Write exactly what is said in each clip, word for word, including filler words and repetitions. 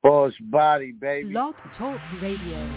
Boss Body, baby. Blog Talk Radio.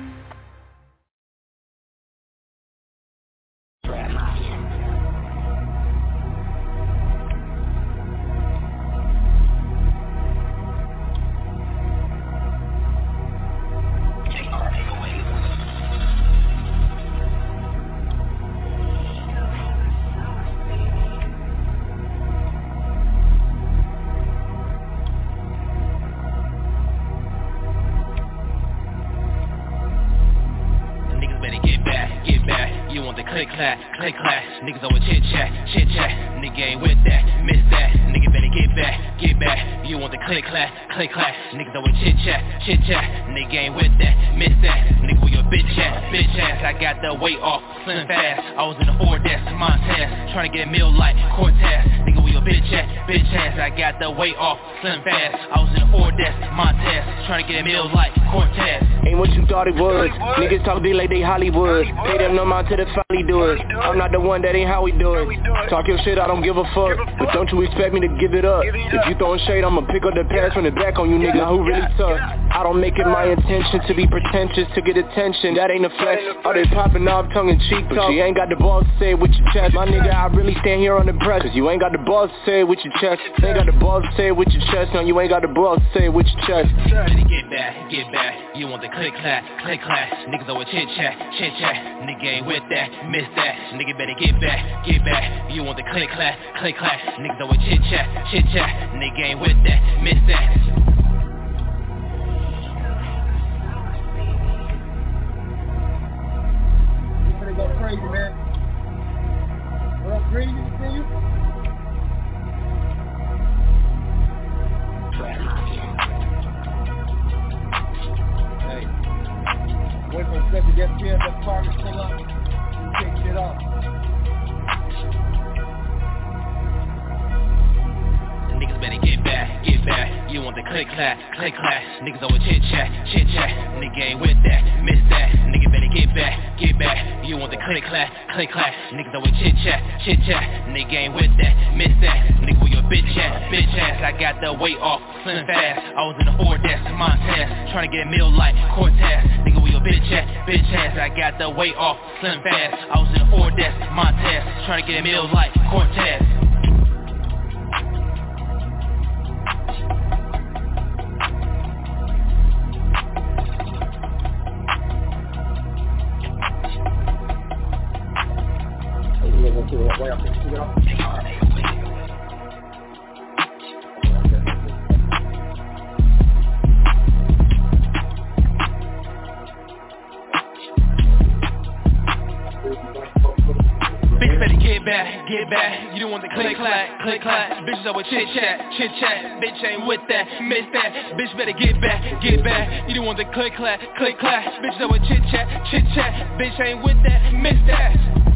Click clack, click clack, niggas always chit chat, chit chat, nigga ain't with that, miss that, nigga better get back, get back, you want the click clack, click clack, niggas always chit chat, chit chat, nigga ain't with that, miss that, nigga where your bitch at, bitch ass, I got the weight off, slim fast, I was in the Ford, that's Montez, trying to get a meal like Cortez, nigga where your bitch at, bitch ass, I got the weight off, slim fast, I was in the Ford, that's Montez, trying to get a meal like Cortez. Ain't what you thought it was, niggas talk big like they Hollywood, pay them no mind to the folly do it, I'm not the one, that ain't how we do it, talk your shit, I don't give a fuck, but don't you expect me to give it up, if you throwing shade, I'ma pick up the pass from the back on you niggas, now who really tough, I don't make it my intention to be pretentious, to get attention, that ain't a flex, oh they popping off tongue in cheek, but you ain't got the balls to say it with your chest, my nigga, I really stand here on the press, cause you ain't got the balls to say it with your chest, you ain't got the balls to say it with your chest, no, you ain't got the balls to say it with your chest. Get back, get back, you want the click clack, click clack, niggas always chit chat, chit chat, nigga ain't with that, miss that, nigga better get back, get back, you want the click clack, click clack, niggas always chit chat, chit chat, nigga ain't with that, miss that. They go crazy, man. What up, Green? You see you? Hey, wait for a second to get here. The car is pull up. You take shit off. Niggas better get back, get back, you want the click clack, click clack, niggas always chit chat, chit chat, nigga ain't with that, miss that, nigga better get back, get back, you want the click clack, click clack, niggas always chit chat, chit chat, nigga ain't with that, miss that, nigga where your bitch at, bitch ass, I got the weight off, slim fast, I was in the Ford, that's Montez, trying to get a meal like Cortez, nigga where your bitch at, bitch ass, I got the weight off, slim fast, I was in the Ford, that's Montez, trying to get a meal like Cortez. Bitch better get back, get back, you don't want the click clack, click clack, bitches always chit chat, chit chat, bitch ain't with that, miss that, bitch better get back, get back, you don't want the click clack, click clack, bitches always chit chat, chit chat, bitch ain't with that, miss that.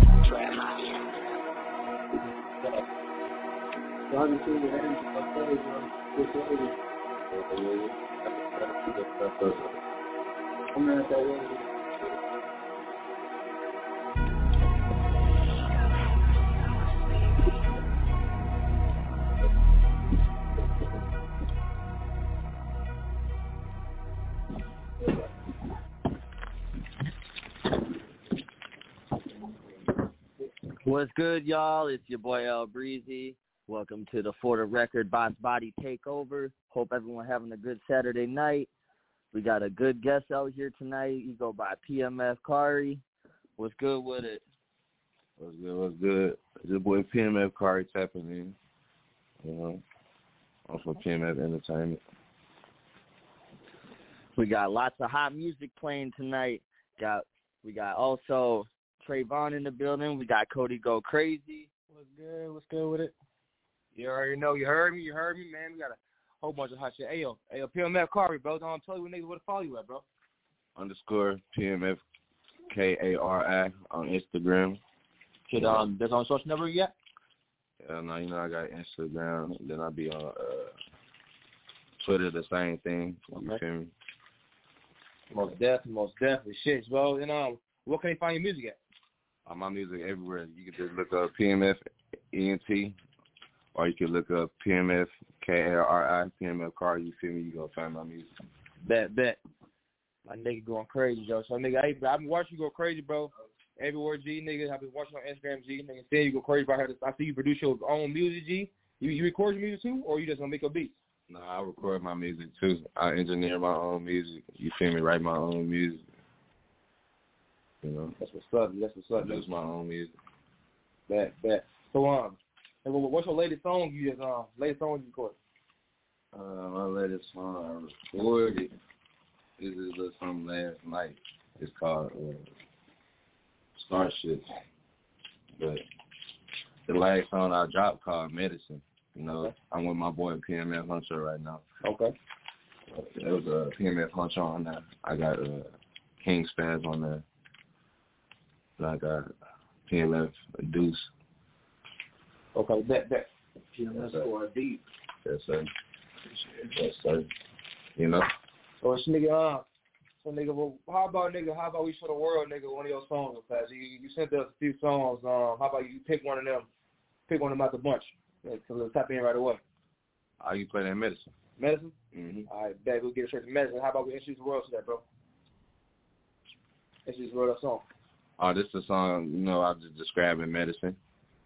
What's good, y'all? It's your boy L Breezy. Welcome to the For the Record Boss Body Takeover. Hope everyone having a good Saturday night. We got a good guest out here tonight. You go by P M F Kari. What's good with it? What's good? What's good? It's your boy P M F Kari tapping in. You know, I'm from P M F Entertainment. We got lots of hot music playing tonight. Got we got also Trayvon in the building. We got Cody Go Crazy. What's good? What's good with it? You already know. You heard me. You heard me, man. We got a whole bunch of hot shit. Hey, yo. Hey, yo, P M F Kari, bro. Don't tell you what niggas where to follow you at, bro. Underscore P M F K A R I on Instagram. Shit, um, that's on social network yet? Yeah, no, you know, I got Instagram. Then I'll be on uh, Twitter, the same thing. You Okay. feel me? Most definitely, most definitely. Shit, bro. And um, where can they find your music at? On my music everywhere. You can just look up P M F E N T or you can look up P M F, K L R I, P M F Carter, you feel me? You gonna find my music. Bet, bet. My nigga going crazy, yo. So, nigga, hey, I've been watching you go crazy, bro. Everywhere, G, nigga. I've been watching on Instagram, G. Nigga, saying you go crazy about her. I see you produce your own music, G. You, you record your music, too, or you just gonna make your beats? No, I record my music, too. I engineer my own music. You feel me? Write my own music. You know? That's what's up. That's what's up. That's my own music. Bet, bet. So, um, what's your latest song you just, um, latest song you recorded? Uh, my latest song I recorded. This is a little something last night. It's called uh, Starship. But the last song I dropped called Medicine. You know, okay. I'm with my boy P M F Huncho right now. Okay. Uh, there was a uh, P M F Huncho on there. I got uh, King Spaz on there. And I got P M F Deuce. Okay, bet, bet. P M F score deep. Yes, sir. Yes, sir. You know? So it's nigga, uh, so nigga, well, how about nigga? How about we show the world, nigga, one of your songs, Faz? You, you sent us a few songs. Um, how about you pick one of them? Pick one of them out the bunch. Yeah, so let's tap in right away. How you play that Medicine? Medicine. Mm-hmm. All right, bet we'll get straight to Medicine. How about we introduce the world to that, bro? Introduce the world that song. Oh, this is a song. You know, I just describing Medicine.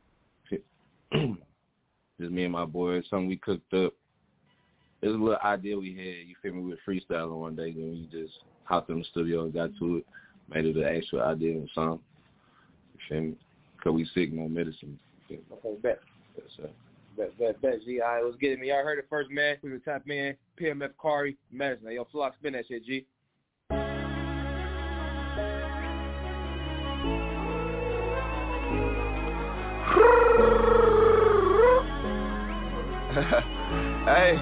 Just me and my boys. Something we cooked up. It was a little idea we had, you feel me, we were freestyling one day, then we just hopped in the studio and got to it, made it an actual idea and song, you feel me, because we sick, no medicine. Okay, bet. Yes, sir. Bet, bet, bet, G. All right, let's get it, man. Y'all heard it first, man. We were tapping in, P M F Carter, Medicine. Hey, yo, Flock, spin that shit, G. Hey,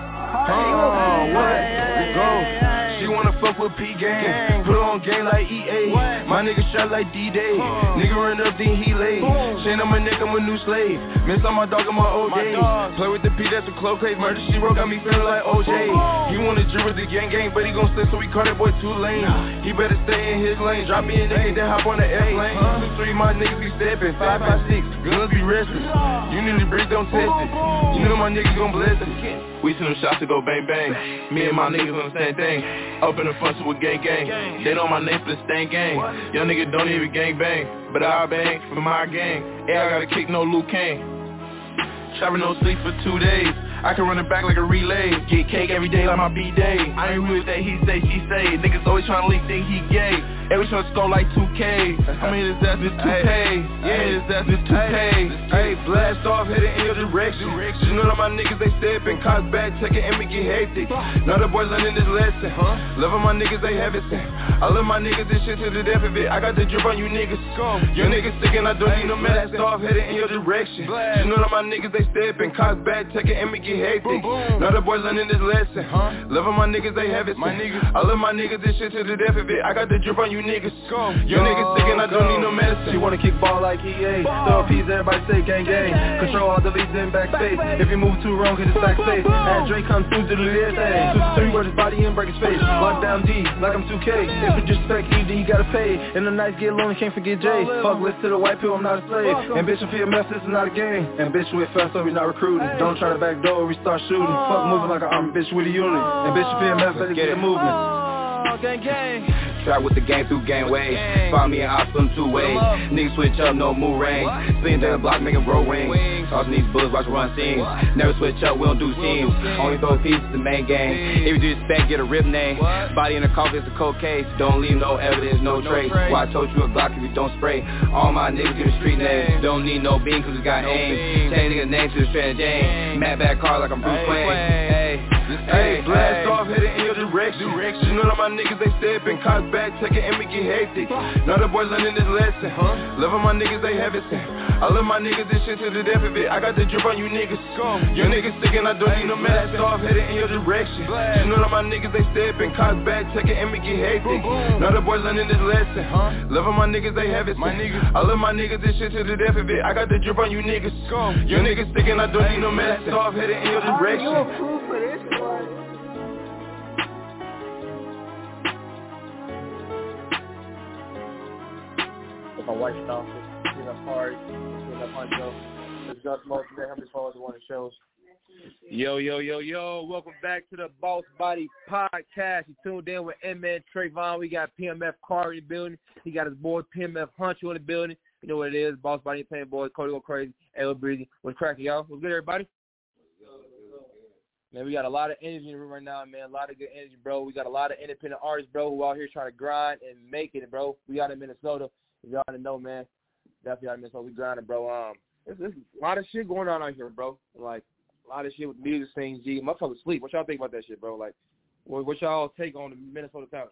oh, what? Let's go. She wanna fuck with P-Gang, put on game like E A. My nigga shot like D-Day. Nigga run up, then he lay. Chain on my neck, I'm a new slave. Miss on my dog, I'm my O J. Play with the P, that's a close case. Murder, she wrote, got me feeling like O J. He wanna drill with the gang gang, but he gon' slip, so we call that boy too lame. He better stay in his lane. Drop me a nigga, then hop on the airplane. Two, three, my niggas be stepping. Five, five, six, guns be restless. You need to breathe, don't test it. You know my niggas gon' bless it. We send them shots to go bang bang. Me and my niggas on the same thing. Up in the front with gang gang. They know my name for the stank gang. Young nigga don't even gang bang, but I bang for my gang. Hey, I gotta kick no Luke Kane. Trapping no sleep for two days. I can run it back like a relay. Get cake every day like my B-Day. I ain't real with that he say, she say. Niggas always tryna leak, think he gay. Every tryna score like two K. I mean his ass is two K. Yeah, his ass is two K. Hey, blast off, heading in your direction. Just know that my niggas, they steppin'. Cops back, taking and me get hectic. Now the boys learning this lesson. Loving my niggas, they have it. I love my niggas, this shit to the death of it. I got the drip on you niggas. Your niggas sick and I don't need no blast off, heading in your direction. Just know that my niggas, they steppin'. Cops back, taking and me get hectic. Now the boys learning this lesson. Loving my niggas, they have it. I love my niggas, this shit to the death of it. I got the drip on you niggas. Your niggas sick and I don't need no medicine. She wanna kick ball like E A. Throw a piece, everybody say gang gang. Control all the leads in backspace. If you move too wrong, hit the sack safe. Had Drake come through to the left thing. Two to three, word his body and break his face. Lock down D, like I'm two K. If you disrespect E, then you gotta pay. And the nights get lonely, can't forget Jay. Fuck, listen to the white pill, I'm not a slave. Ambition for your mess, this is not a game. Ambition with fast, so we not recruiting. Don't try to back door, we start shooting. Fuck moving like an army bitch with a unit. Ambition for your mess, better get the movement. Oh, gang gang. Trap with the gang through gangway. Find me an awesome two ways. Niggas switch up, no move range. Spin down the block, make a roll ring. Tossing these bullets, watch run scenes. Never switch up, we don't do scenes. Only throw pieces, the main game. If you disrespect, get a rip name. Body in the coffin, it's a cold case. Don't leave no evidence, no trace. Why I told you a Glock if you don't spray. All my niggas get a street name. Don't need no beam, cause we got aim. Change niggas' name to the Strand Jane. Mad back car like I'm Bruce Wayne. Hey, hey, blast off, heading in your direction. Just know that my niggas, they steppin'. Cops back, taking and me get hectic. Now the boys learning this lesson. Loving my niggas, they have it. I love my niggas, this shit to the death of it. I got the drip on you niggas. Your niggas sick and I don't need no blast off, heading in your direction. Just know that my niggas, they steppin'. Cops back, taking and me get hectic. Now the boys learning this lesson. Loving my niggas, they have it. I love my niggas, this shit to the death of it. I got the drip on you niggas. Your niggas sick and I don't need no blast off, heading in your direction. My white stuff, you know, hard, you know, Huncho. Let's Gus Smoke, man. How many followers on the shows? Yo, yo, yo, yo. Welcome back to the Boss Body Podcast. You tuned in with M-Man Trayvon. We got P M F Carr in the building. He got his boy P M F Huncho in the building. You know what it is. Boss Body Entertainment Boys. Cody Go Crazy. L Breezy. What's cracking, y'all? What's good, everybody? Man, we got a lot of energy in the room right now, man. A lot of good energy, bro. We got a lot of independent artists, bro, who out here trying to grind and make it, bro. We out in Minnesota. If y'all didn't know, man. Definitely out in Minnesota. We grinding, bro. Um, there's, there's a lot of shit going on out here, bro. Like, a lot of shit with music scenes, G. Motherfuckers sleep. What y'all think about that shit, bro? Like, what, what y'all take on the Minnesota town?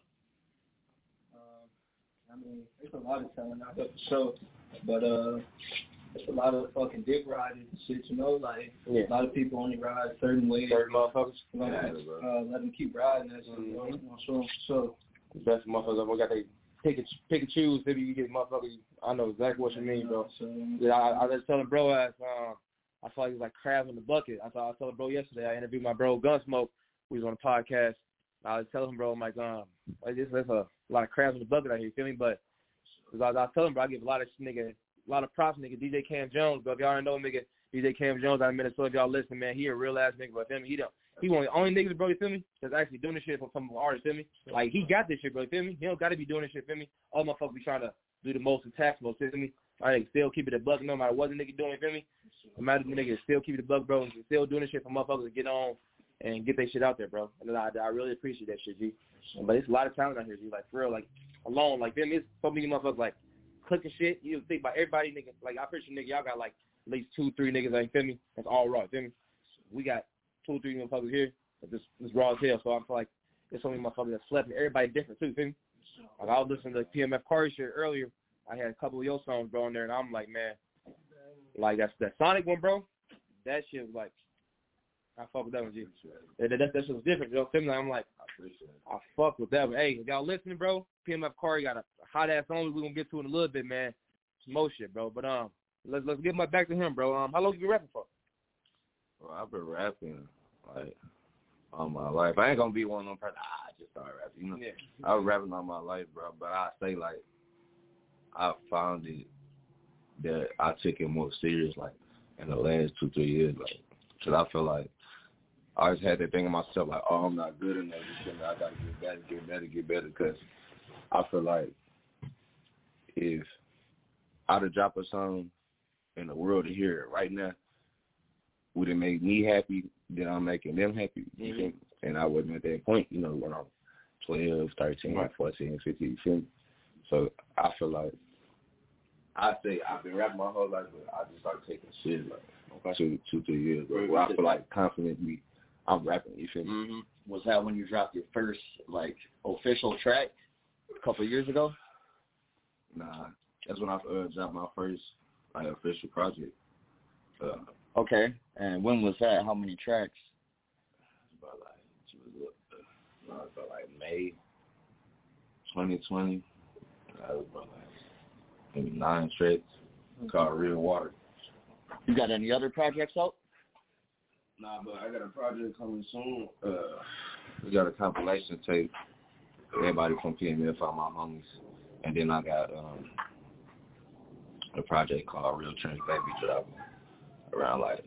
Um, I mean, there's a lot of talent out there for sure. But, uh, there's a lot of fucking dick riding and shit, you know? Like, yeah. A lot of people only ride certain ways. Certain motherfuckers. Like, yeah, uh, let them keep riding that shit, you know? So, so. The best motherfuckers, we got they pick and, pick and choose. Maybe you get motherfuckers. I know exactly what you mean, bro. So, yeah, I, I was telling bro, as, uh, I felt like it was like crabs in the bucket. I thought I was telling bro yesterday. I interviewed my bro Gunsmoke. We was on a podcast. I was telling him, bro, I'm like, um, like this, there's a lot of crabs in the bucket out here. You feel me? But cause I, I was telling him, bro, I give a lot of nigga, a lot of props, nigga. D J Cam Jones, bro. If y'all don't know, nigga, D J Cam Jones out of Minnesota. If y'all listen, man, he a real ass nigga. But feel me, he don't. He one of the only niggas, bro. You feel me? That's actually doing this shit for some artists. Feel me? Like he got this shit, bro. You feel me? He don't got to be doing this shit. Feel me? All motherfuckers be trying to do the most attacks, most. Feel me? I think still keep it a buck no matter what the nigga doing, feel me? No matter the nigga still keep it a buck, bro, and still doing this shit for motherfuckers to get on and get their shit out there, bro. And I, I really appreciate that shit, G. But it's a lot of talent out here, G. Like, for real, like, alone, like, feel me? It's so many motherfuckers, like, clicking shit. You think about everybody, nigga. Like, I appreciate nigga, y'all got, like, at least two, three niggas, like, feel me? That's all raw, feel me? We got two or three motherfuckers here. This this raw as hell, so I feel like there's so many motherfuckers that slept, and everybody different, too, feel me? Like, I was listening to P M F Carr shit earlier. I had a couple of your songs, bro, in there, and I'm like, man, like, that's that Sonic one, bro. That shit was like, I fuck with that one, G. That, that, that shit was different, you know what I'm saying? I'm like, I fuck with that one. Hey, if y'all listening, bro, P M F Carr got a hot-ass song we're going to get to in a little bit, man. Some more shit, bro. But um, let's let's get my back to him, bro. Um, How long you been rapping for? Well, I've been rapping, like, all my life. I ain't going to be one of them person, ah, I just started rapping, you know? Yeah. I was rapping all my life, bro, but I say, like, I found it that I took it more serious, like, in the last two, three years, like, because I feel like I always had that thing in myself, like, oh, I'm not good enough. I got to get better, get better, get better, because I feel like if I'd have dropped a song in the world to hear it right now, would it make me happy, then I'm making them happy, you think? And I wasn't at that point, you know, when I'm twelve, thirteen, right. fourteen, fifteen, you feel me? So I feel like I say I've been rapping my whole life, but I just started taking shit like okay. two, two, three years ago. Where I feel like confidently I'm rapping. You feel me? Mm-hmm. Was that when you dropped your first like official track a couple of years ago? Nah, that's when I uh, dropped my first like official project. Uh, okay, and when was that? How many tracks? About like, uh, about like May twenty twenty. I was about like maybe nine tracks called Real Water. You got any other projects out? Nah, but I got a project coming soon. Uh, we got a compilation tape. Everybody from P M F, all my homies. And then I got um, a project called Real Trench Baby drop around like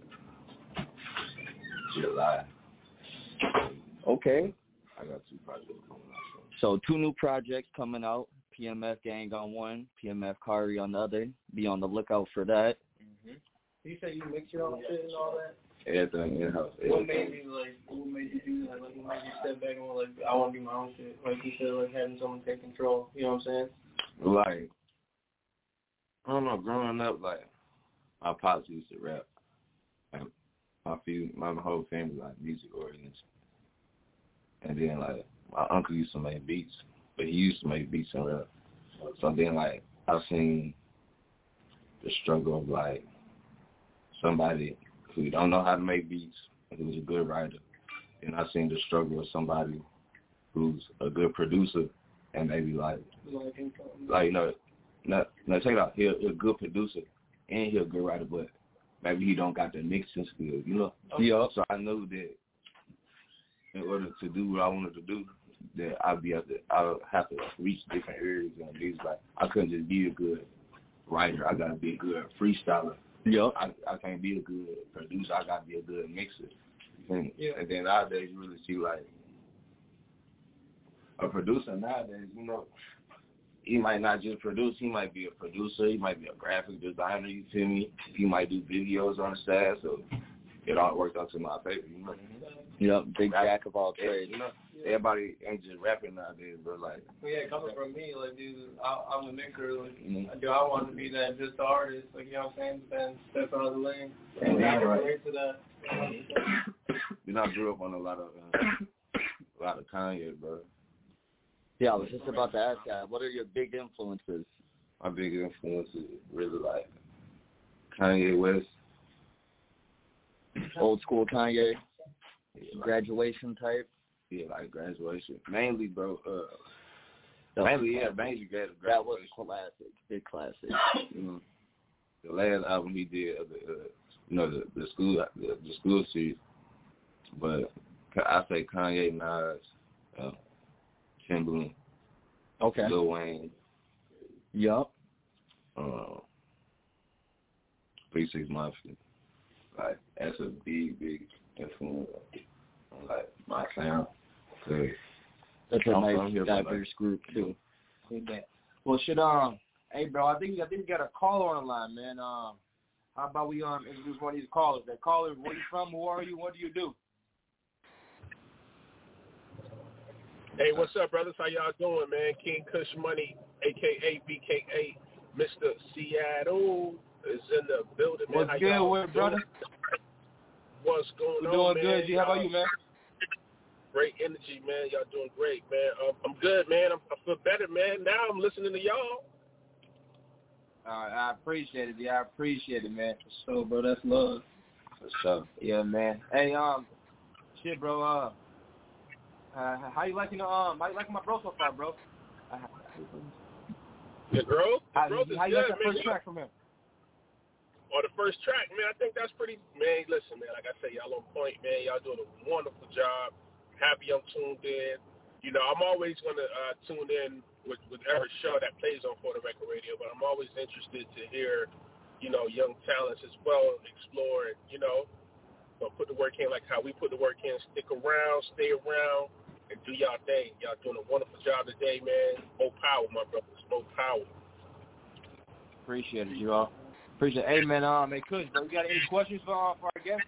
July. Okay. I got two projects coming out. So two new projects coming out. P M F Gang on one, P M F Kari on the other. Be on the lookout for that. Mm-hmm. You say you mix your own shit and all that? Everything in house. What made you like? What made you do that? Like, what made you step back and like, I want to do my own shit? Like you said, like having someone take control. You know what I'm saying? Like, I don't know. Growing up, like my pops used to rap. Like, my few, my whole family like music oriented. And then like my uncle used to make beats, but he used to make beats and rap. So then like I seen the struggle of like somebody who don't know how to make beats and who's a good writer. And I seen the struggle of somebody who's a good producer and maybe like, like, no, not, no, check it out. He's a good producer and he's a good writer, but maybe he don't got the mixing skills, you know? Yeah. So I knew that in order to do what I wanted to do, that I'd be able to, I would have to reach different areas and music. Like, I couldn't just be a good writer. I got to be a good freestyler Yep. I, I can't be a good producer. I got to be a good mixer. And, yeah. and then nowadays, you really see, like, a producer nowadays, you know, he might not just produce. He might be a producer. He might be a graphic designer, you feel me? He might do videos on the side, so it all worked out to my favor, you know? Yep, big jack of all trades. You know, everybody ain't just rapping nowadays, but, like. Well, yeah, coming from me, like, dude, I, I'm a mixer. Like, mm-hmm. do I want to be that just artist, like, you know what I'm saying? But then step out of the lane. And yeah, I right. relate to that. You know, I grew up on a lot of, uh, a lot of Kanye, bro. Yeah, I was just about to ask that. What are your big influences? My big influences really like Kanye West. Old school Kanye? Yeah, graduation like, type? Yeah, like graduation. Mainly, bro. Uh, mainly, yeah, mainly graduation. That was classic. Big classic. Mm-hmm. The last album he did, of the, uh, you know, the, the school the, the school series. But I say Kanye, Nas, uh, Timbaland, okay, Lil Wayne, yup, uh, three six Mafia. Like that's a big, big influence on like my sound. Cause that's a nice diverse group too. Well, shit, um, hey, bro, I think I think we got a caller on the line, man. Um, how about we um introduce one of these callers? That caller, where you from? Who are you? What do you do? Hey, what's up, brothers? How y'all doing, man? King Kush Money, a k a. B K A, Mister Seattle is in the building, man. What's How good, y'all with, brother? What's going We're on, doing man? good, G. How about you, man? Great energy, man. Y'all doing great, man. Um, I'm good, man. I'm, I feel better, man. Now I'm listening to y'all. Uh, I appreciate it, G. I appreciate it, man. So, bro, that's love. For sure. Yeah, man. Hey, um, shit, bro, uh, Uh, how you liking the um? How you liking my bro so far, bro? Uh, the growth, the how, growth is how you good, like that man. first track from him? Or the first track, man. I think that's pretty. Man, listen, man. Like I say, y'all on point, man. Y'all doing a wonderful job. Happy I'm tuned in. You know, I'm always gonna uh, tune in with with every show that plays on For the Record Radio, but I'm always interested to hear, you know, young talents as well explore it. You know, but put the work in like how we put the work in. Stick around, stay around. And do y'all thing. Y'all doing a wonderful job today, man. More power, my brothers. More power. Appreciate it, you all. Appreciate it. Hey, man, um, hey, Kush, bro, you got any questions for, uh, for our guest?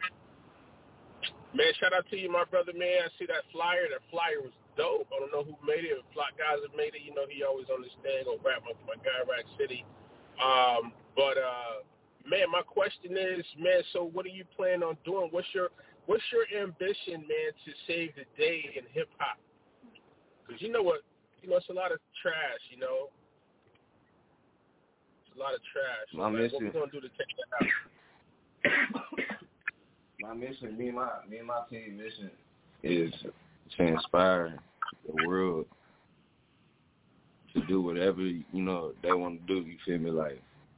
Man, shout out to you, my brother, man. I see that flyer. That flyer was dope. I don't know who made it. If Flock guys have made it, you know he always on this thing. Go rap my, my guy, Rack City. Um, but, uh, man, my question is, man, so what are you planning on doing? What's your What's your ambition, man, to save the day in hip-hop? Because you know what? You know, it's a lot of trash, you know. It's a lot of trash. My like, mission. What we going to do to take that out? My mission, me and my, me and my team mission is to inspire the world to do whatever, you know, they want to do, you feel me? Like,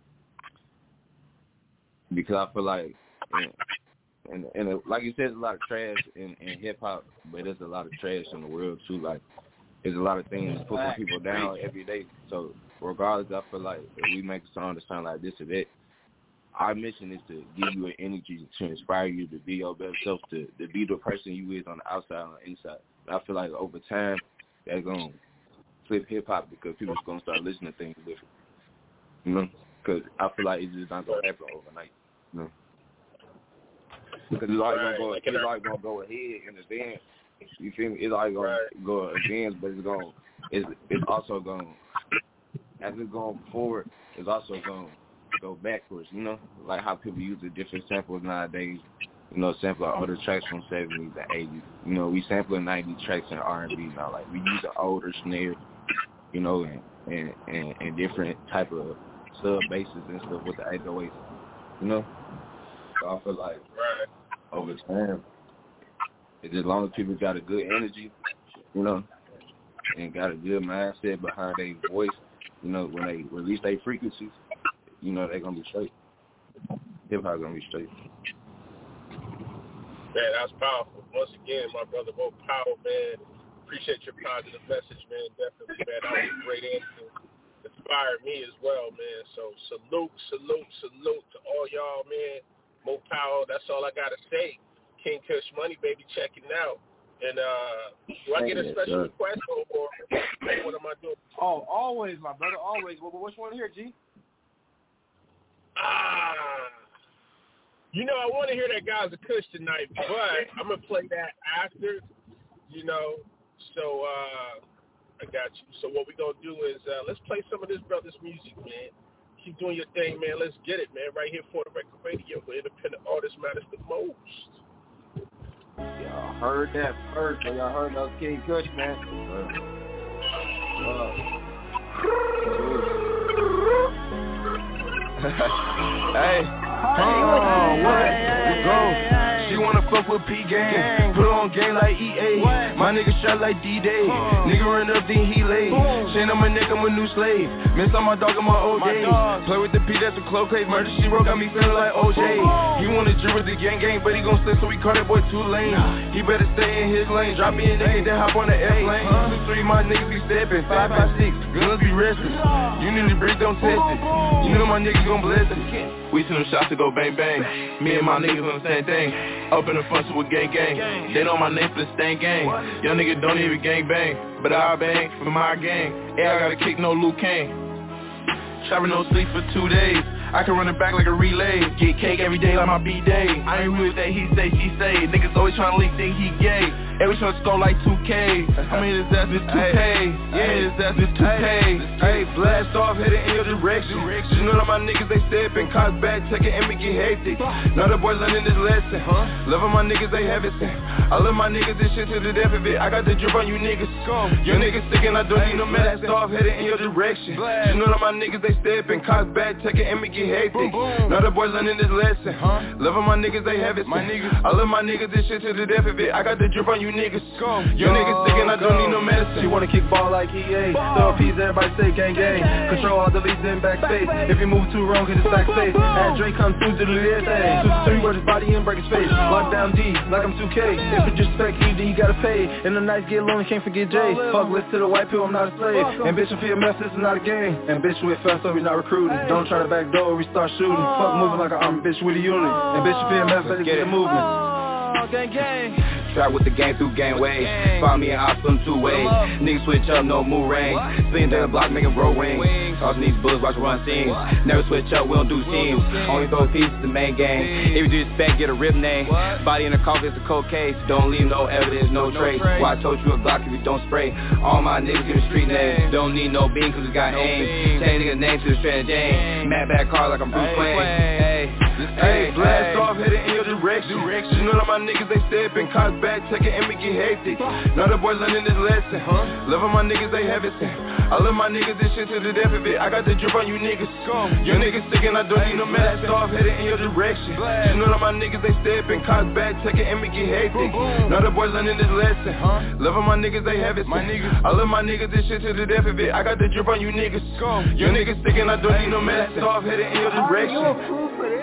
because I feel like... Man, And, and uh, like you said, there's a lot of trash in, in hip-hop, but there's a lot of trash in the world, too. Like, there's a lot of things putting people down every day. So, regardless, I feel like if we make a song that sound like this or that, our mission is to give you an energy to inspire you to be your better self, to, to be the person you is on the outside and on the inside. And I feel like over time, that's going to flip hip-hop because people's going to start listening to things different. You know? Because I feel like it's just not going to happen overnight. You know? Because it's always right. gonna go. Like it's always gonna go ahead in advance. You feel me? It's always gonna right. go advance, but it's gonna. It's it's also gonna. As it's going forward, it's also gonna go backwards. You know, like how people use the different samples nowadays. You know, sample other tracks from seventies and eighties. You know, we sampling nineties tracks in R and B now. Like we use an older snare. You know, and and, and and different type of sub basses and stuff with the eight oh eights. You know. So I feel like right. over time, as long as people got a good energy, you know, and got a good mindset behind their voice, you know, when they release their frequencies, you know, they're going to be straight. Hip-hop going to be straight. Man, that's powerful. Once again, my brother, more power, man. Appreciate your positive message, man. Definitely, man. That was a great answer. inspired me as well, man. So salute, salute, salute to all y'all, man. More power. That's all I gotta say. King Kush Money, baby, checking out. And uh, do I get a special request or, or what am I doing? Oh, always, my brother, always. What, what you want to hear, G? Ah, you know, I want to hear that Gaza Kush tonight, but I'm gonna play that after. You know, so uh, I got you. So what we gonna do is uh, let's play some of this brother's music, man. Keep doing your thing, man. Let's get it, man. Right here for the Record Radio, where independent artists matters the most. Y'all heard that first, so y'all heard those King Kush, man. Uh, hey, oh, what? Let's go. She wanna fuck with P-Gang, put on game like E A. My nigga shot like D-Day. Nigga run up, then he lay. Chain on my neck, I'm a new slave. Miss on my dog in my old days. Play with the P, that's a cloak case. Murder she wrote, got me feeling like O J. He wanna drill with the gang gang, but he gon' slip, so we call that boy too lame. He better stay in his lane. Drop me a nigga, then hop on the airplane. Two, three, my niggas be stepping. Five, five, six, guns be restless. You need to breathe, don't test it. You know my niggas gon' bless it. We send them shots to go bang bang. Me and my niggas on the same thing. Up in the front with gang gang. They know my name for the stain gang. Young nigga don't even gang bang, but I bang for my gang. Yeah, I gotta kick no Luke Kane. Trapping no sleep for two days. I can run it back like a relay. Get cake every day like my B-Day. I ain't with that he say, she say. Niggas always tryna leak, think he gay. Every tryna score like two K. I mean his ass is two K. Yeah, his ass is two K. Hey, blast off, heading in your direction. You know that my niggas, they steppin'. Cops back, take it and make it hectic. Now the boy learning this lesson. Loving my niggas, they have it. I love my niggas, this shit to the death of it. I got the drip on you niggas. Your niggas stickin', I don't need no mask off, heading in your direction. You know that my niggas, they steppin'. Cops back, take it and make it hectic. Now the boy learning this lesson. Loving my niggas, they have it. I love my niggas, this shit to the death of it. I got the drip on you niggas. Your niggas stickin', I don't need no medicine. She wanna kick ball like E A. Throw a piece, everybody say gang gang. Control all the leads in backspace. If you move too wrong, hit the sack safe. Had Drake come through to the lid thing. Two to three, word his body and break his face. Lock down D, like I'm two K. If you disrespect E, then you gotta pay. And the nights get lonely, can't forget Jay. Fuck, listen to the white pill, I'm not a slave. Ambition for your mess, this is not a game. Ambition with fast, so we not recruiting. Don't try to back door, we start shooting. Fuck moving like an army bitch with a unit. Ambition for your mess, better get the movement. Gang, gang. Trap with the gang through gang way. Find me an option two ways. Niggas switch up, no move range. Spin down the block, making roll wings. Tossing these bullets, watch run scenes. Never switch up, we don't do scenes. Only throw pieces, the main game. If you disrespect, get a rip name. Body in the coffin, it's a cold case. Don't leave no evidence, no trace. Why I told you a Glock if you don't spray. All my niggas give a street name. Don't need no beam, cause we got aim. Change niggas' name to the strand Jane. Mad back car like I'm Bruce Wayne. Hey. Hey, blast hey. off, heading in your direction. direction. You know that my niggas, they steppin'. Cops back, take it and make it hectic. Now the boy learning this lesson. Huh? Loving my niggas, they have it. I love my niggas, this shit to the death of it. I got the drip on you niggas. Your niggas stickin', I don't need no mask off, heading in your direction. You know that my niggas, they steppin'. Cops back, take it and make it hectic. Now the boy learning this lesson. Huh? Loving my niggas, they have it. I love my niggas, this shit to the death of it. I got the drip on you niggas. Your niggas stickin', I don't need no mask off, heading in your direction.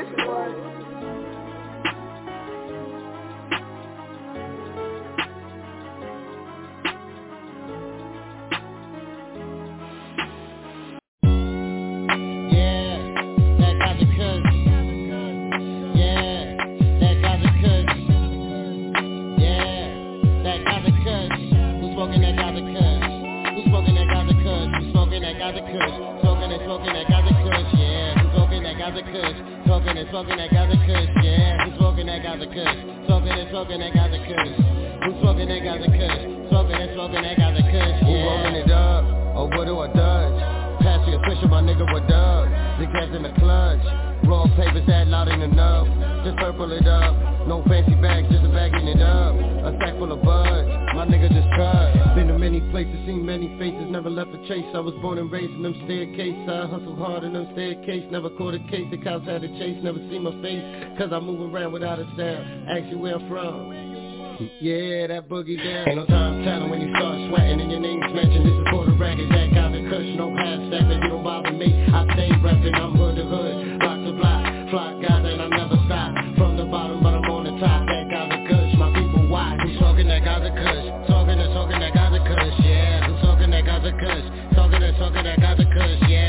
Smoking and smoking that Gaza Kush, yeah. Who's smoking that Gaza Kush? Smoking and smoking that Gaza Kush. Who's smoking that Gaza Kush? Smoking and smoking that Gaza Kush, yeah. Who rolling it up? Or what do I dodge? Pass me a switch, my nigga, what up? The gas in the clutch. Raw papers that loud ain't enough. Just purple it up. No fancy bags, just a bagging it up. A sack full of buds. My nigga just cut. Been to many places, seen many faces, never left a trace. I was born and raised in them staircases. I hustled hard in them staircases. Never caught a case, the cops had a chase. Never see my face, cause I move around without a sound. Ask you where I'm from. Yeah, that boogie down. Ain't no time telling when you start sweating and your name's mentioned. This is for the record, that Gaza Kush, no half stepping. You don't bother me, I stay reppin'. I'm hood to hood, block to block, flock Gaza and I never stop. From the bottom, but I'm on the top. That Gaza Kush, my people watch. Who's talking that Gaza Kush? Talking and talking that Gaza Kush, yeah. Who's talking that Gaza Kush? Talking and talking that Gaza Kush, yeah.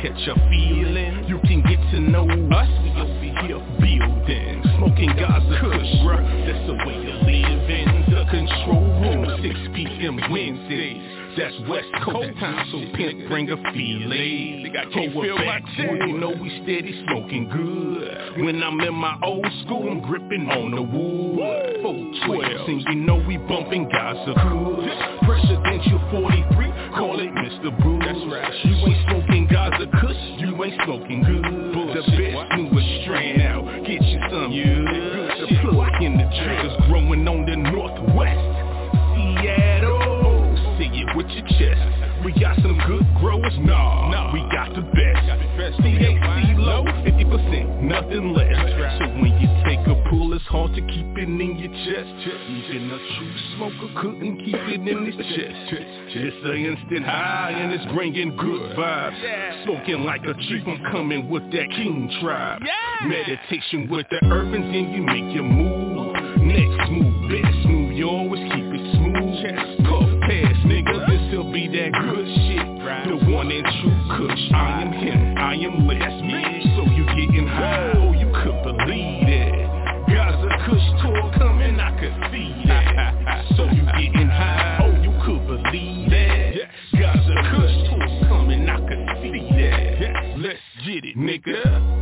catch a feeling. You can get to know us, we over here building, smoking Gaza Kush, bruh. That's the way you live in the control room. six p.m. Wednesdays. That's West Coast time, so pimp bring a feeling. Think I can't feel my chest. You know we steady smoking good. When I'm in my old school, I'm gripping on the wood. four twelve, and you know we bumping Gaza Kush. Presidential forty-three, call it Mister Bruce. That's right. You ain't smoking Gaza Kush, you ain't smoking good. The best newest strand out, get you some. Yeah. The plug in the triggers growing on the northwest. Seattle. Say it with your chest. We got some good growers, nah, nah. We got the best. C H C low, fifty percent, nothing less. So when you take a pull, it's hard to keep it in your chest. Even a true smoker couldn't keep it in his chest. It's an instant high and it's bringing good vibes. Smoking like a chief, I'm coming with that king tribe. Meditation with the urbans and you make your move. Next move, best move, you always keep it smooth. Puff pass, nigga, this'll be that good shit. The one and true Kush, I am him, I am lit. That's me, so you getting high, oh you could believe it. Gaza Kush tour coming, I could see that. So you getting high, oh you could believe that. Gaza Kush tour coming, I could see that. Let's get it, nigga.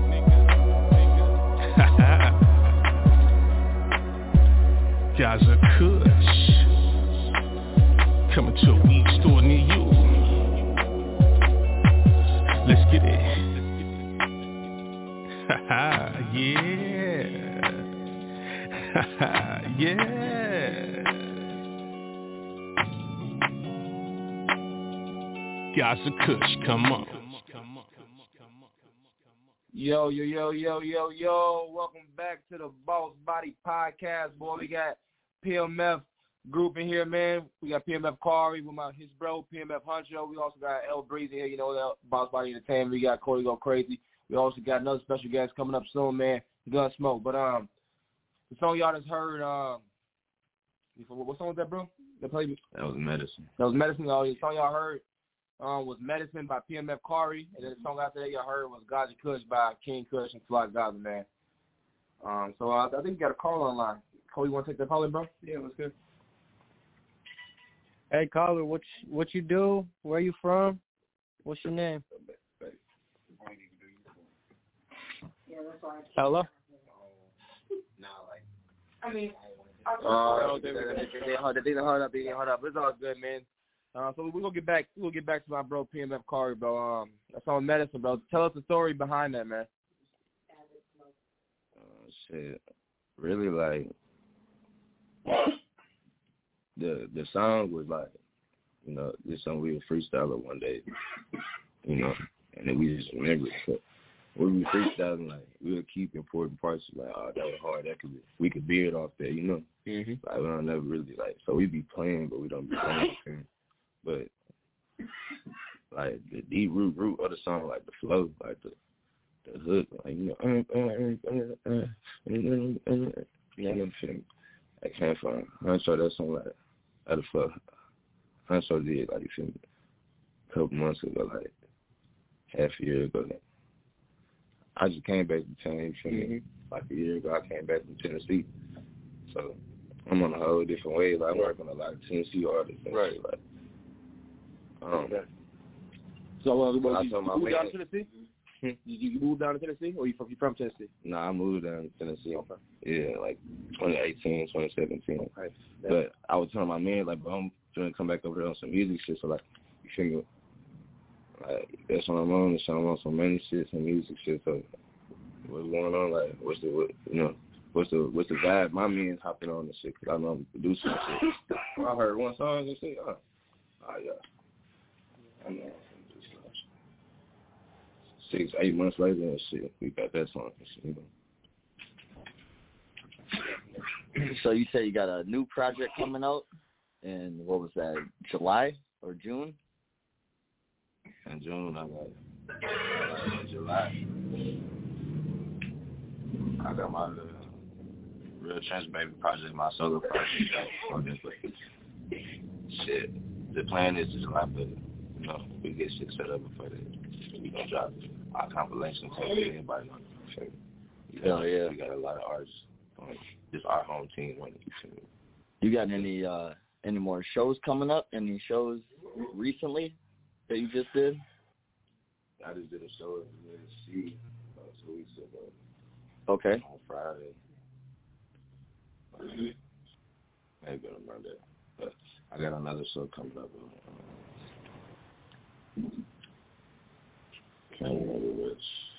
Gaza Kush coming to a weed store near you. Let's get it. Haha, yeah. Haha, yeah. Gaza Kush, come on. Yo, yo, yo, yo, yo, yo. Welcome back to the Boss Body Podcast, boy. We got P M F group in here, man. We got P M F Kari with my his bro, P M F Huncho. We also got L Breezy here, you know, that Boss Body Entertainment. We got Cody Go Crazy. We also got another special guest coming up soon, man. Gun Smoke. But um, the song y'all just heard, um, what song was that, bro? That played. That was Medicine. That was Medicine. Oh, the song y'all heard um was Medicine by P M F Kari, and then the song after that y'all heard was Gaza Kush by King Kush and Fly Gaza, man. Um, so uh, I think you got a call online. Cody, you want to take that call in, bro? Yeah, let's go. Hey, caller, what you, what you do? Where you from? What's your name? Hello? I mean, uh, they hold up, they hold up, they hold up. It's all good, man. Uh, so we're gonna get back. We'll get back to my bro P M F Kari, bro. Um, that's on Medicine, bro. Tell us the story behind that, man. Uh, shit, really like the the song was like, you know, this song we were freestyling one day, you know, and then we just remembered. So when we were freestyling, like we would keep important parts like, oh, that was hard. That could be, we could beat it off there, you know. Mm-hmm. Like we don't never really like, so we be playing, but we don't be playing. But like the deep root root of the song, like the flow, like the the hook, like you know, uh, uh, uh, uh, uh, uh, uh, you know, I can't find. Huncho that song like how the fuck Huncho did like you feel me a couple months ago, like half a year ago. Like, I just came back to town, you feel me? Mm-hmm. Like a year ago, I came back from Tennessee, so I'm on a whole different way. Like I'm working with a lot of Tennessee artists, and right? Shit, like. Um, okay. So, uh, well, you, you moved man. down to Tennessee? Hmm? You, you moved down to Tennessee, or you from, you from Tennessee? No, nah, I moved down to Tennessee. Okay. Yeah, like twenty eighteen, twenty seventeen. Okay. But I was telling my man, like, bro, I'm trying to come back over there on some music shit. So, like, you feel me? Like, that's what I'm on. So I'm on some money shit, some music shit. So, what's going on? Like, what's the, what, you know, what's the what's the vibe? My man's hopping on this shit because I know I'm producing shit. I heard one song and said, oh, oh yeah. Six, eight months later and shit, we got that song and shit, you know. So you say you got a new project coming out in, what was that, July or June? In June, I got, in July, I got my uh, Real Trans Baby project, my solo project. Shit, the plan is to July, but you know, we get shit set up before that. We gonna drop our compilation tape. Everybody gonna feel me. Hell yeah. We got a lot of artists. Um, just our home team winning. You got any uh, any more shows coming up? Any shows recently that you just did? I just did a show at U S C about two weeks ago. Okay. On Friday. Maybe on Monday. But I got another show coming up. Um, can't remember which.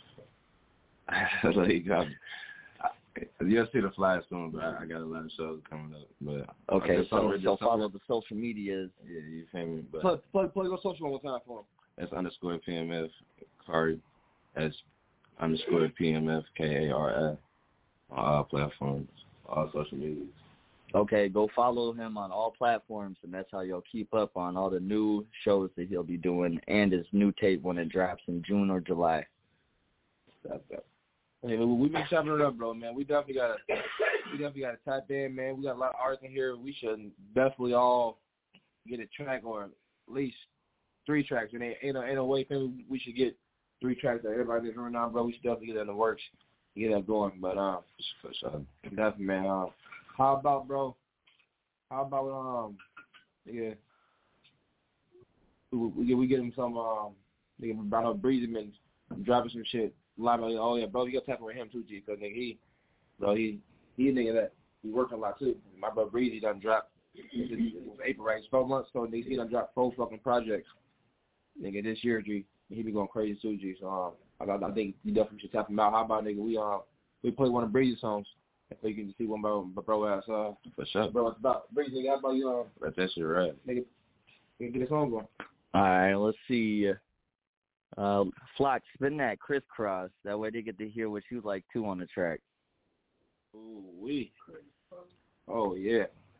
So you got, you'll see the flyer soon, but I, I got a lot of shows coming up. But okay, so, so follow the social medias. Yeah, you feel me? But plug, plug, plug your social one more time for them. That's underscore P M F Kari. That's underscore P M F K A R A on all platforms, all social media. Okay, go follow him on all platforms, and that's how you'll keep up on all the new shows that he'll be doing and his new tape when it drops in June or July. That's that. Hey, we've been chopping it up, bro, man. We definitely got to, we definitely got to tap in, man. We got a lot of artists in here. We should definitely all get a track or at least three tracks. And ain't, ain't, ain't no way we should get three tracks that everybody is running now, bro. We should definitely get that in the works, get that going. But um, for sure, definitely, man. Um, how about, bro? How about um, yeah, we we, we get him some um, nigga about how Breezy been dropping some shit. A lot of oh yeah, bro, you got to tap with him too, G, because nigga he, bro, he he a nigga that he working a lot too. My brother Breezy done dropped. It's April, right? It's four months, so nigga he done dropped four fucking projects. Nigga, this year, G, he be going crazy too, G. So um, I, I think you definitely should tap him out. How about nigga? We um we play one of Breezy's songs, so you can see one bro, bro ass. Uh, for sure. Bro, it's about Breezy. How about you? Um, That's that shit right. Nigga, nigga, get this song going. All right, let's see. Uh, Flock, spin that crisscross. That way they get to hear what you like too on the track. Ooh wee. Oh yeah.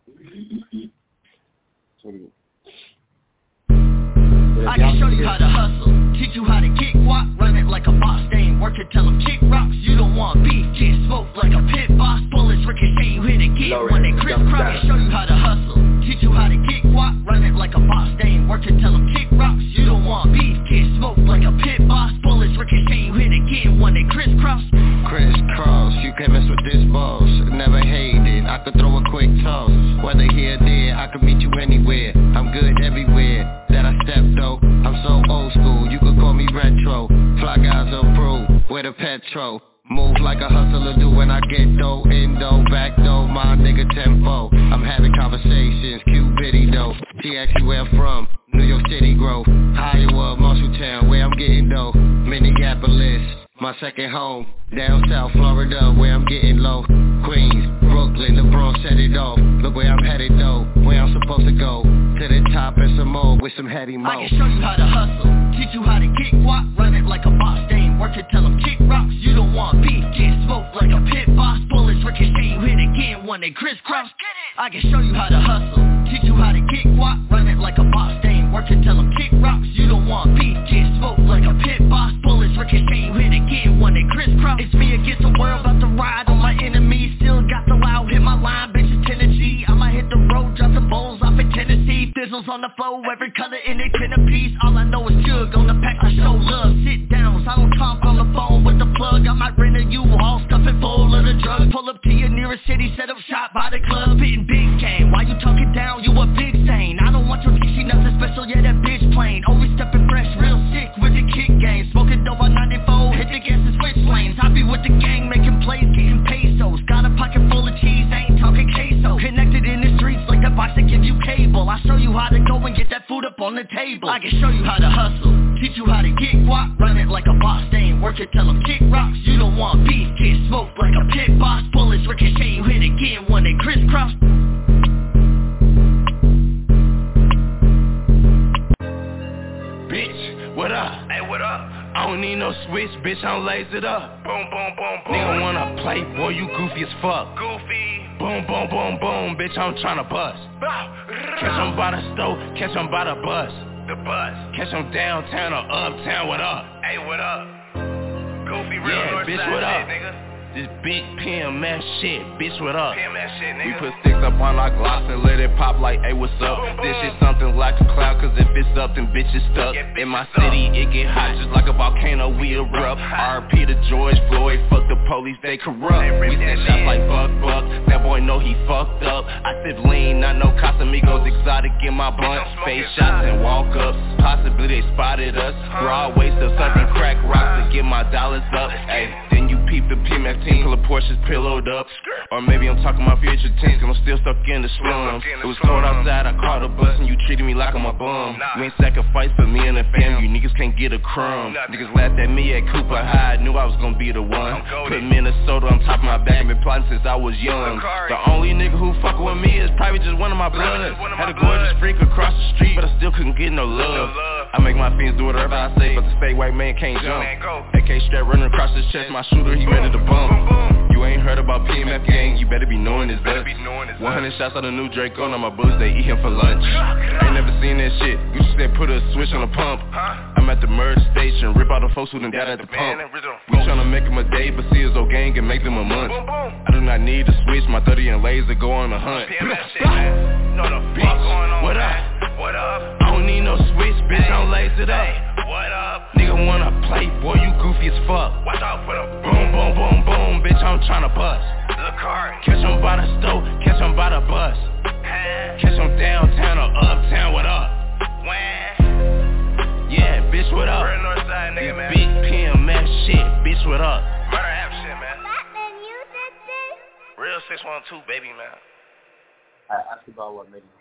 I can show you how to hustle, teach you how to kick walk, run it like a boss, they ain't working, tell them kick rocks. You don't want beef, get smoked like a pit boss. Bullets ricochet, you hit it, get when they crisscross. I can show you how to hustle, teach you how to kick walk, run it like a boss, they ain't working, tell them kick rocks. You don't want beef, get smoked like a pit boss. Bullets ricochet, you hit it, get when they crisscross. Crisscross, you can't mess with this boss. Never hated, I could throw a quick toss. Whether here or there, I could meet you anywhere. I'm good everywhere that I step though. I'm so old school, you could call me retro. Fly guys approve, with a petrol. Move like a hustler do when I get dough. In dough, back dough, my nigga tempo. I'm having conversations, cute bitty though. She asks you where I'm from, New York City Grove. Iowa, Marshalltown, where I'm getting dough. Minneapolis, my second home. Down south Florida, where I'm getting low. Queens, Brooklyn, the Bronx set it off. Look where I'm headed though, where I'm supposed to go. To the top and some more with some heady mo. I can show you how to hustle, teach you how to kick walk, run it like a boss, they ain't working, tell them kick rocks. You don't want beef, get smoked like a pit boss. Bullets ricochet, you hit again when they crisscross. I can show you how to hustle, teach you how to kick walk, run it like a boss, they ain't working, tell them kick rocks. You don't want beef, get smoked like a pit boss. Bullets ricochet, you hit again when they crisscross. It's me against the world, about to ride on my enemies. Still got the loud, hit my line, bitches Tennessee. I'ma hit the road, drop some bowls off in Tennessee. Fizzles on the floor, every color in it, ten a piece. All I know is jug on the pack, I show love. Sit down, I don't talk on the phone with the plug. I might rent a U-Haul, stuff it full of the drugs. Pull up to your nearest city, set up shop by the club, hitting big game. Why you talking down, you a big stain. I don't want your T C, nothing special, yeah that bitch plain. Always stepping fresh, real sick with the kick game. Smoking dope on ninety-four, hit the gas and switch lanes. I be with the gang, making plays, getting pesos. Got a pocket full of cheese, ain't talking queso. Connected in the streets like the box that give you cable. I show you how to go and get that food up on the table. I can show you how to hustle, teach you how to kick walk, run it like a boss, they ain't working, tell them kick rocks. You don't want beef, get smoked like a pit boss. Bullets ricochet, you hit again when they crisscross. Bitch, what up? Hey, what up? I don't need no switch, bitch, I'm lace it up. Boom, boom, boom, boom. Nigga wanna play, boy, you goofy as fuck. Goofy. Boom, boom, boom, boom, bitch, I'm tryna bust. Catch them by the stove, catch them by the bus. The bus. Catch them downtown or uptown, what up? Hey, what up? Goofy real yeah, north bitch, side what up? Shit, nigga. This big P M S shit, bitch, what up? P M S shit, nigga. We put sticks up on our gloss and let it pop like, hey, what's up? This shit something like a cloud, cause if it's up, then bitch is stuck. Yeah, bitch In my is stuck. city, it get hot just like a volcano, we erupt. R I P to George Floyd, fuck the police, they corrupt. We send shots like buck, buck, that boy know he fucked up. I sip lean, I know Casamigos exotic in my blunt. Face shots and walk ups, possibly they spotted us. Broadway still sucking crack rocks to get my dollars up. Ay, then you peep the P M F team, full of Porsches pillowed up. Or maybe I'm talking my future teens, cause I'm still stuck in the slums. It was cold outside, I caught a bus and you treated me like I'm a bum. You ain't sacrificed for me and the family, you niggas can't get a crumb. Niggas laughed at me at Cooper High, I knew I was gonna be the one. Put Minnesota on top of my back, been plotting since I was young. The only nigga who fuck with me is probably just one of my bloods. Had a gorgeous freak across the street, but I still couldn't get no love. I make my fiends do whatever I say, but the fake white man can't jump. A K strap running across his chest, my shooter, he ready to bump. You ain't heard about P M F gang, you better be knowing his guts. one hundred shots on the new Draco, on my bullets, they eat him for lunch. Ain't never seen that shit, you just said put a switch on the pump. I'm at the merge station, rip out the folks who done died at the pump. We tryna make him a day, but see his old gang and make them a month. I do not need to switch, my thirty and laser go on a hunt. Bitch, what up? What up? I don't need no switch, bitch, I'm lazy today. What up? Nigga wanna play, boy, you goofy as fuck. Watch out for the Boom, boom, boom, boom, bitch, I'm tryna bust. the car. Catch him by the stove, catch him by the bus. Catch him downtown or uptown, what up? When? Yeah, bitch, what up? Real north side, nigga, man. Big P M S shit, bitch, what up? Murder app shit, man. Real six one two, baby, man. I asked about what, maybe.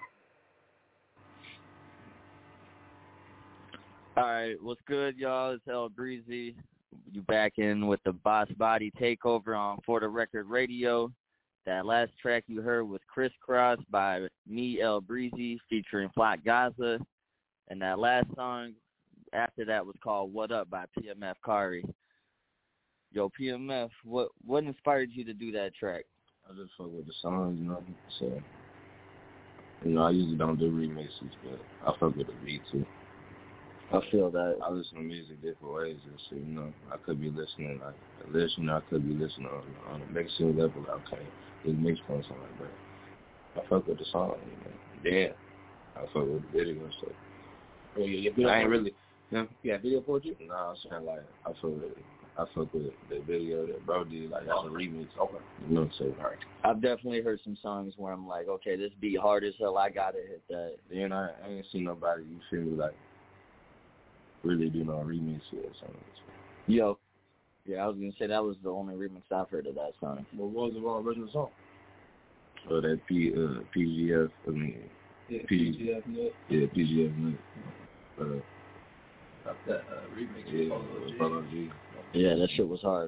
Alright, what's good, y'all? It's El Breezy. You back in with the Boss Body Takeover on For the Record Radio. That last track you heard was Crisscross by me, El Breezy, featuring Flat Gaza. And that last song after that was called What Up by P M F Kari. Yo, P M F, what what inspired you to do that track? I just fuck with the songs, you know, so, you know, I usually don't do remixes, but I fuck with the beat, too. I feel that. I listen to music different ways and shit, you know. I could be listening like a listener, I could be listening on, on a mixing level, okay, this mix on something like that. I fuck with the song, you know. Yeah. I fuck with the video, so. Oh, yeah, yeah, I ain't really. Yeah, yeah, video for you? Nah, I'm saying like, I fuck with it. I fuck with the video that bro did, like that's a remix. Okay. You know what I'm saying? All right. I've definitely heard some songs where I'm like, okay, this beat hard as hell, I gotta hit that. Then I, I ain't seen nobody, you feel me, like, really do no remix or something. Yo. Yeah, I was gonna say that was the only remix I've heard of that song. What was the original song? Oh, that P, uh, P G F, I mean, Yeah, P, P G F Nut. Yeah, P G F Nut. Uh, Got that uh, remix. Yeah, with Polo G. Yeah, that shit was hard.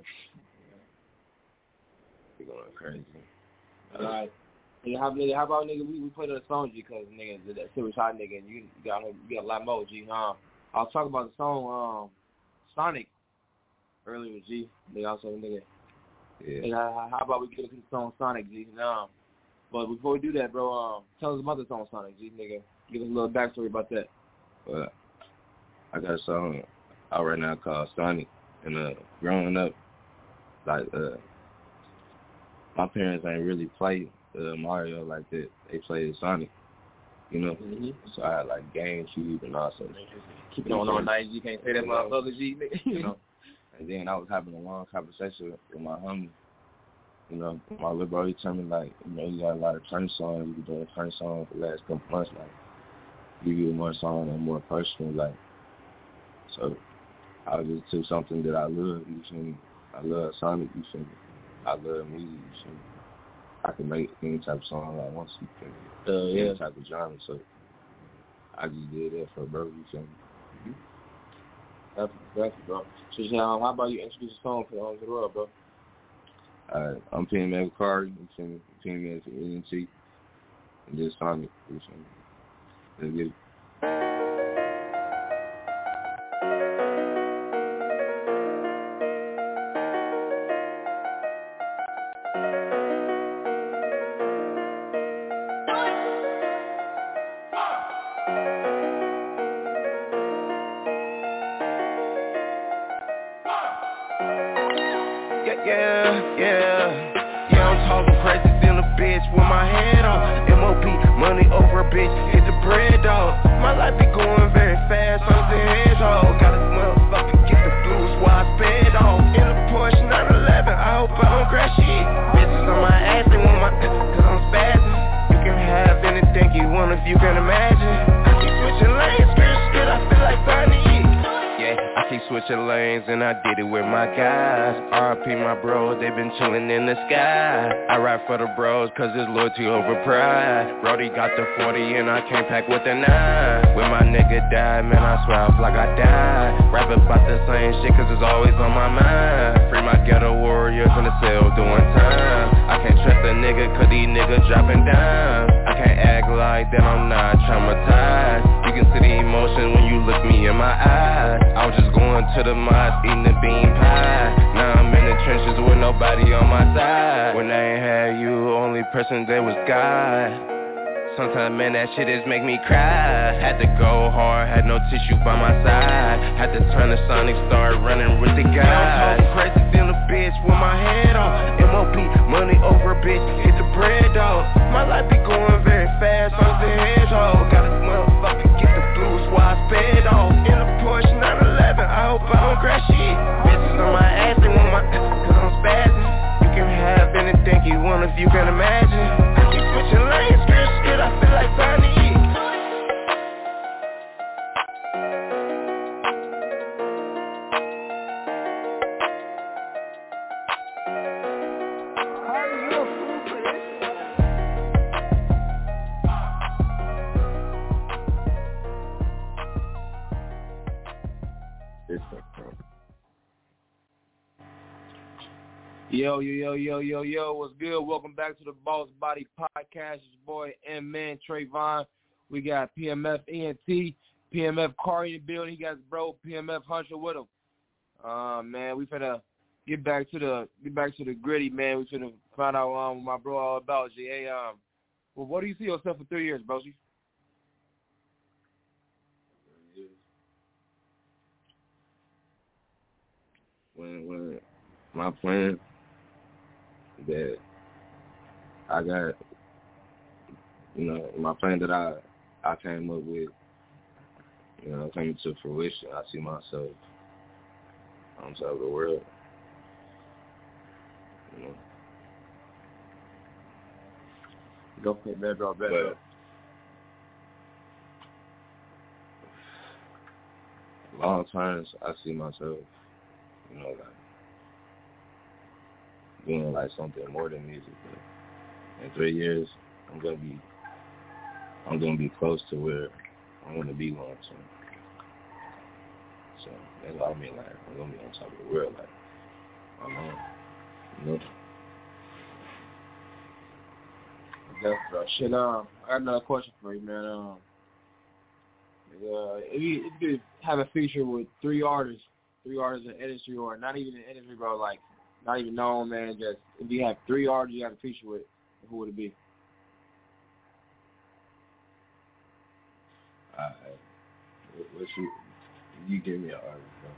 We going crazy. Alright. Nigga, how, nigga, how about nigga? We, we played on the song, G, because nigga, that shit was hot, nigga, and you got you got a lot more, G. Um, I was talking about the song, um, Sonic earlier, G. Nigga, also nigga. Yeah. Nigga, how, how about we get into the song Sonic, G? Um, but before we do that, bro, um, tell us about the song Sonic, G, nigga. Give us a little backstory about that. Well, I got a song out right now called Sonic. And uh, growing up, like, uh, my parents ain't really played uh, Mario like that. They played Sonic, you know? Mm-hmm. So I had, like, GameCube and all that. Keep it on all night, you can't say that motherfucker, G, nigga. You know? And then I was having a long conversation with my homie. You know, my little bro, he told me, like, you know, you got a lot of turn songs. You been doing turn songs for the last couple months, like, you get more songs and more personal, like, so I just took something that I love, you feel me? I love Sonic, you feel me? I love music, you feel me? I can make any type of song I want to, you feel me? Uh, yeah. Any type of genre, so I just did that for bro, you feel me? Mm-hmm. That's, that's bro. So, um, how about you introduce a song for um, the world, bro? Alright, I'm P M F Kari, you feel me? P M F E N T, and this Sonic, you feel me? Let's get it. yeah, yeah. Yeah, I'm talking crazy, still a bitch with my head on. M O P, money over a bitch, hit the bread, dog. My life be going very fast, I'm the hedgehog. Got this motherfucker, get the blues while I sped off. In a Porsche nine eleven, I hope I don't crash shit. Bitches on my ass, they want my, cause I'm spazzing. You can have anything you want if you can imagine. I keep switching lanes, skirt, skirt, I feel like Barney. I keep switching lanes and I did it with my guys. R I P my bros, they been chillin' in the sky. I ride for the bros cause it's loyalty over pride. Brody got the forty and I came pack with the nine. When my nigga died, man I swear I feel like I died. Rapping about the same shit cause it's always on my mind. Free my ghetto warriors in the cell doing time. I can't trust a nigga cause these niggas dropping down. I can't act like that I'm not traumatized. You can see the emotion when you look me in my eyes. I was just going to the mosque, eating the bean pie. Now I'm in the trenches with nobody on my side. When I ain't had you, only person there was God. Sometimes, man, that shit just make me cry. Had to go hard, had no tissue by my side. Had to turn the Sonic, start running with the guys. I'm talking crazy, still a bitch with my head on. M O P, money over a bitch, hit the bread, dog. My life be going very fast, I'm the hedgehog. Got this motherfucker, get the blues while I sped off. In a Porsche nine eleven, I hope I don't crash shit. Bitches on my ass, they want my, cause I'm spazzing. You can have anything you want if you can imagine. I keep switching lanes, skirt, skirt, I feel like Barney. Yo, yo, yo, yo, yo, yo, what's good? Welcome back to the Boss Body Podcast. It's your boy M-Man Trayvon. We got P M F E N T, P M F Car in the building. He got his bro P M F Hunter with him. Uh, man, we finna get back to the get back to the gritty, man. We finna find out um, what my bro all about. G. Hey, um, well, what do you see yourself for three years, bro? When, when my plan that I got, you know, my plan that I I came up with, you know, coming to fruition. I see myself on top of the world, you know. Go fit better, draw better. But long terms, I see myself, you know, like doing like something more than music. But in three years, I'm gonna be, I'm gonna be close to where I want to be long term. So that's what I mean. Like I'm gonna be on top of the world. Like I'm on, you know. That's right. Shit. Um, I got another question for you, man. Um, uh, if you, if you have a feature with three artists, three artists in the industry, or not even in the industry, bro, like not even known, man. Just if you have three artists you have a feature with, who would it be? Alright. What, what you? You give me an artist, bro.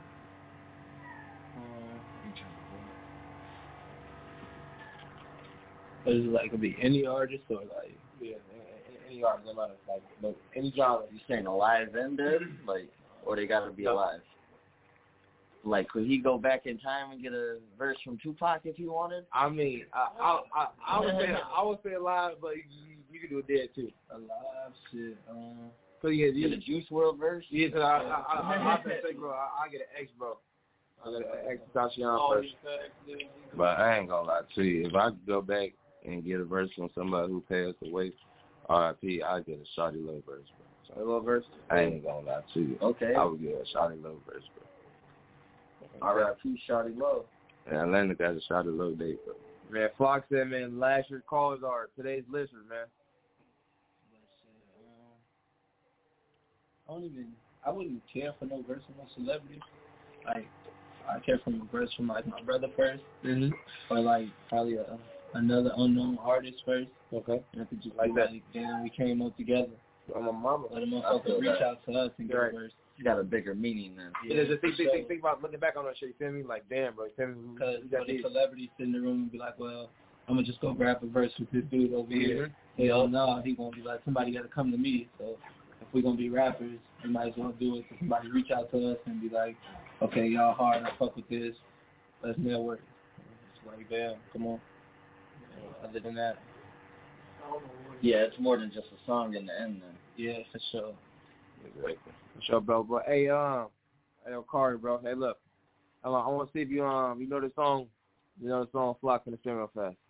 But is it like could be any artist or like yeah, any, any artist, no matter like no, any genre. You saying alive and dead, like, or they gotta be no. alive? Like, could he go back in time and get a verse from Tupac if he wanted? I mean, I I I, I would say I would say alive, but you, you can do it dead too. Alive shit. Um, so yeah, get a Juice world verse. Yeah, cause I I I, I, I say, bro, I, I get an X, bro. I get an X Tashion first. But I ain't gonna lie to you. If I could go back and get a verse from somebody who passed away, R I P, I'd get a Shawty Love verse, bro. So, a little verse? I ain't gonna lie to you. Okay. I would get a Shawty Love verse, bro. R I P Shawty Love. And Atlanta got a Shawty Love day, bro. Man, Flock said, man, last year's callers are today's listeners, man. I don't even, I wouldn't care for no verse from no celebrity. Like, I care for a verse from like my brother first, mm-hmm. or like probably a, another unknown artist first. Okay. And I could just like that. Like, then we came up together. I'm a mama. Let a motherfucker reach that. out to us and get right. a verse. it's got a bigger meaning than. Yeah, just think, think, think, think about looking back on that shit. You feel me? Like, damn, bro. You feel me? Because the celebrities sit in the room and be like, well, I'm gonna just go grab a verse with this dude over here. Mm-hmm. You know, no, he gonna be like, somebody got to come to me. So if we're gonna be rappers, we might as well do it. So somebody reach out to us and be like, okay, y'all hard, I fuck with this. Let's network. It's like, damn, come on. Other than that, yeah, it's more than just a song in the end. Then. Yeah, for sure. For sure, bro. But hey, um, hey, Kari, bro. Hey, look, I, I want to see if you um, you know the song, you know the song "Flock in the Stream" real fast.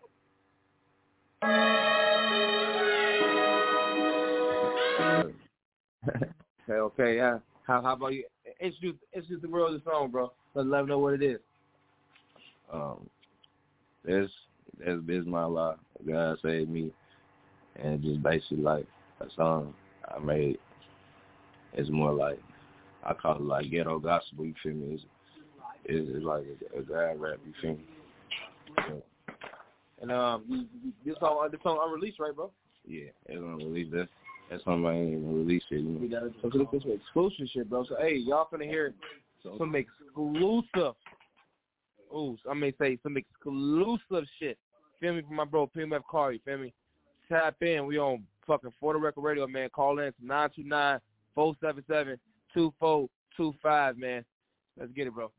okay, okay, yeah. How how about you introduce introduce the world of the song, bro? Let them know what it is. Um, this this is my life. God saved me, and just basically like a song I made. It's more like I call it like ghetto gospel. You feel me? It's, it's, it's like a, a God rap. You feel me? Yeah. And um, you, you, this song this song unreleased, right, bro? Yeah, it's unreleased. That's that's something I ain't even released it. You know? We gotta so look this way, exclusive shit, bro. So hey, y'all finna hear some exclusive. Ooh, I may say some exclusive shit. Feel me from my bro P M F Kari. Feel me? Tap in. We on fucking For the Record Radio, man. Call in to nine two nine, four seven seven, two four two five, man. Let's get it, bro.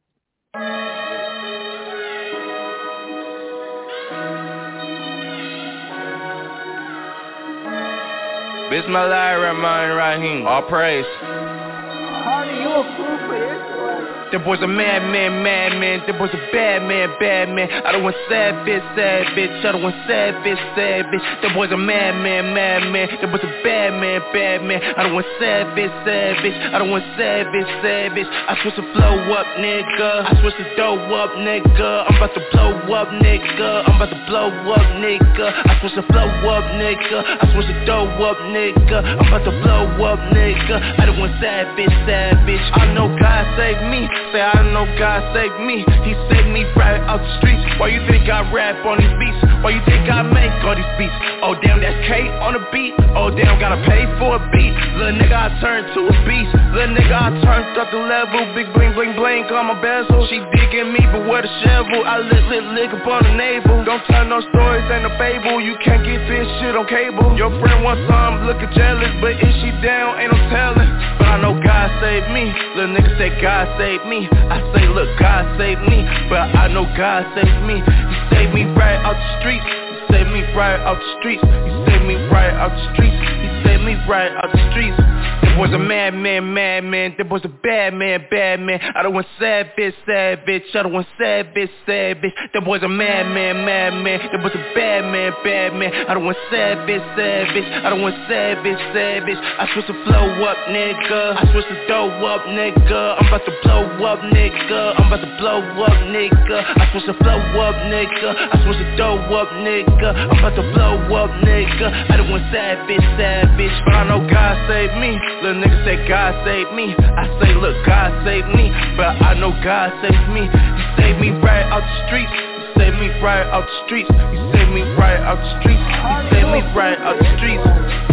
Bismillahirrahmanirrahim. All praise. How do you approve for this? That boy's a madman, madman. That boy's a bad man, bad man. I don't want savage, savage. I don't want savage, savage. That boy's a madman, madman. That boy's a bad man, bad man. I don't want savage, savage. I don't want savage, savage. I switch the flow up, nigga. I switch the dough up, nigga. I'm about to blow up, nigga. I'm about to blow up, nigga. I switch the flow up, nigga. I switch the dough up, nigga. I'm about to blow up, nigga. I don't want savage, savage. I know God saved me. Say I know God saved me. He saved me right out the streets. Why you think I rap on these beats? Why you think I make all these beats? Oh damn, that's K on the beat. Oh damn, gotta pay for a beat. Little nigga, I turned to a beast. Little nigga, I turned up the level. Big bling bling bling on my bezel. She digging me, but with a shovel. I lit lit lick up on the navel. Don't tell no stories, ain't no fable. You can't get this shit on cable. Your friend wants some, looking jealous, but is she down? Ain't no telling. But I know God saved me. Little nigga say God saved me. I say, look, God saved me, but I know God saved me. He saved me right out the streets. He saved me right out the streets. He saved me right out the streets. He saved me right out the streets. That boy's a madman, madman. That boy's a bad man, bad man. I don't want savage, savage. I don't want savage, savage. That boy's a madman, madman. That boy's a bad man, bad man. I don't want savage, savage. I don't want savage, savage. I switch the flow up, nigga. I switch the dough up, nigga. I'm about to blow up, nigga. I'm about to blow up, nigga. I switch the flow up, nigga. I switch the dough up, nigga. I'm about to blow up, nigga. I don't want savage, savage. But I know God saved me. Little nigga say God saved me. I say, look, God saved me. But I know God saved me. He saved me right out the streets. He saved me right out the streets. He saved me right out the streets. He saved me right out the streets.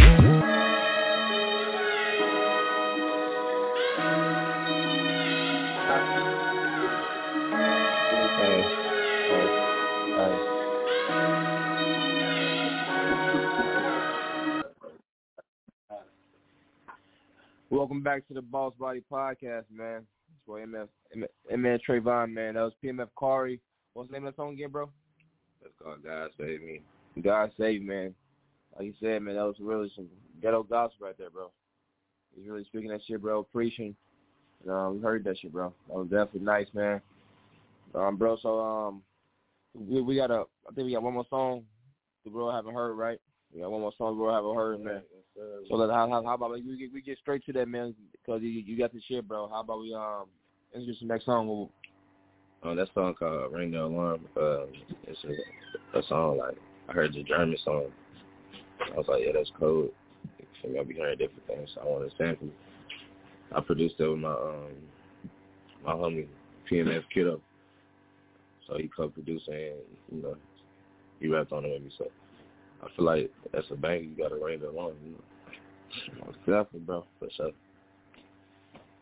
Welcome back to the Boss Body Podcast, man. It's boy M F, M F Trayvon, man. That was P M F Kari. What's the name of that song again, bro? That's called God Save Me. God Save, man. Like you said, man, that was really some ghetto gospel right there, bro. He's really speaking that shit, bro. Preaching. Um, we heard that shit, bro. That was definitely nice, man. Um, bro, so um, we, we got a, I think we got one more song the bro haven't heard, right? We got one more song the bro haven't heard, man. So let, how, how, how about we get, we get straight to that, man, because you, you got the shit, bro. How about we um introduce the next song? Oh, that song called Ring the Alarm. Uh, it's a, a song like, I heard the German song. I was like, yeah, that's cool. You know, I be hearing different things, so I wanted to sample it. I produced it with my um my homie P M F Kiddo. So he co-produced and, you know, he rapped on it with me. So I feel like that's a bang. You got to ring the alarm, you know. Definitely, bro. For sure.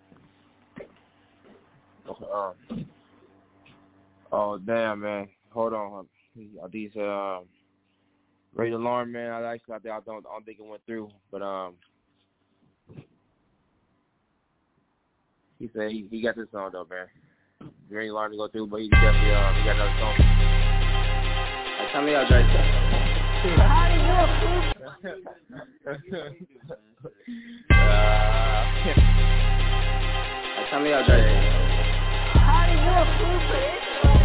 Um, oh damn, man. Hold on. These uh, Rated Alarm, man. I actually I don't I don't think it went through, but um, he said he, he got this song though, man. Rated Alarm to go through, but he definitely uh, he got another song. Hey, tell me out, Drake. uh, tell me out, Drake. How do you approve for this?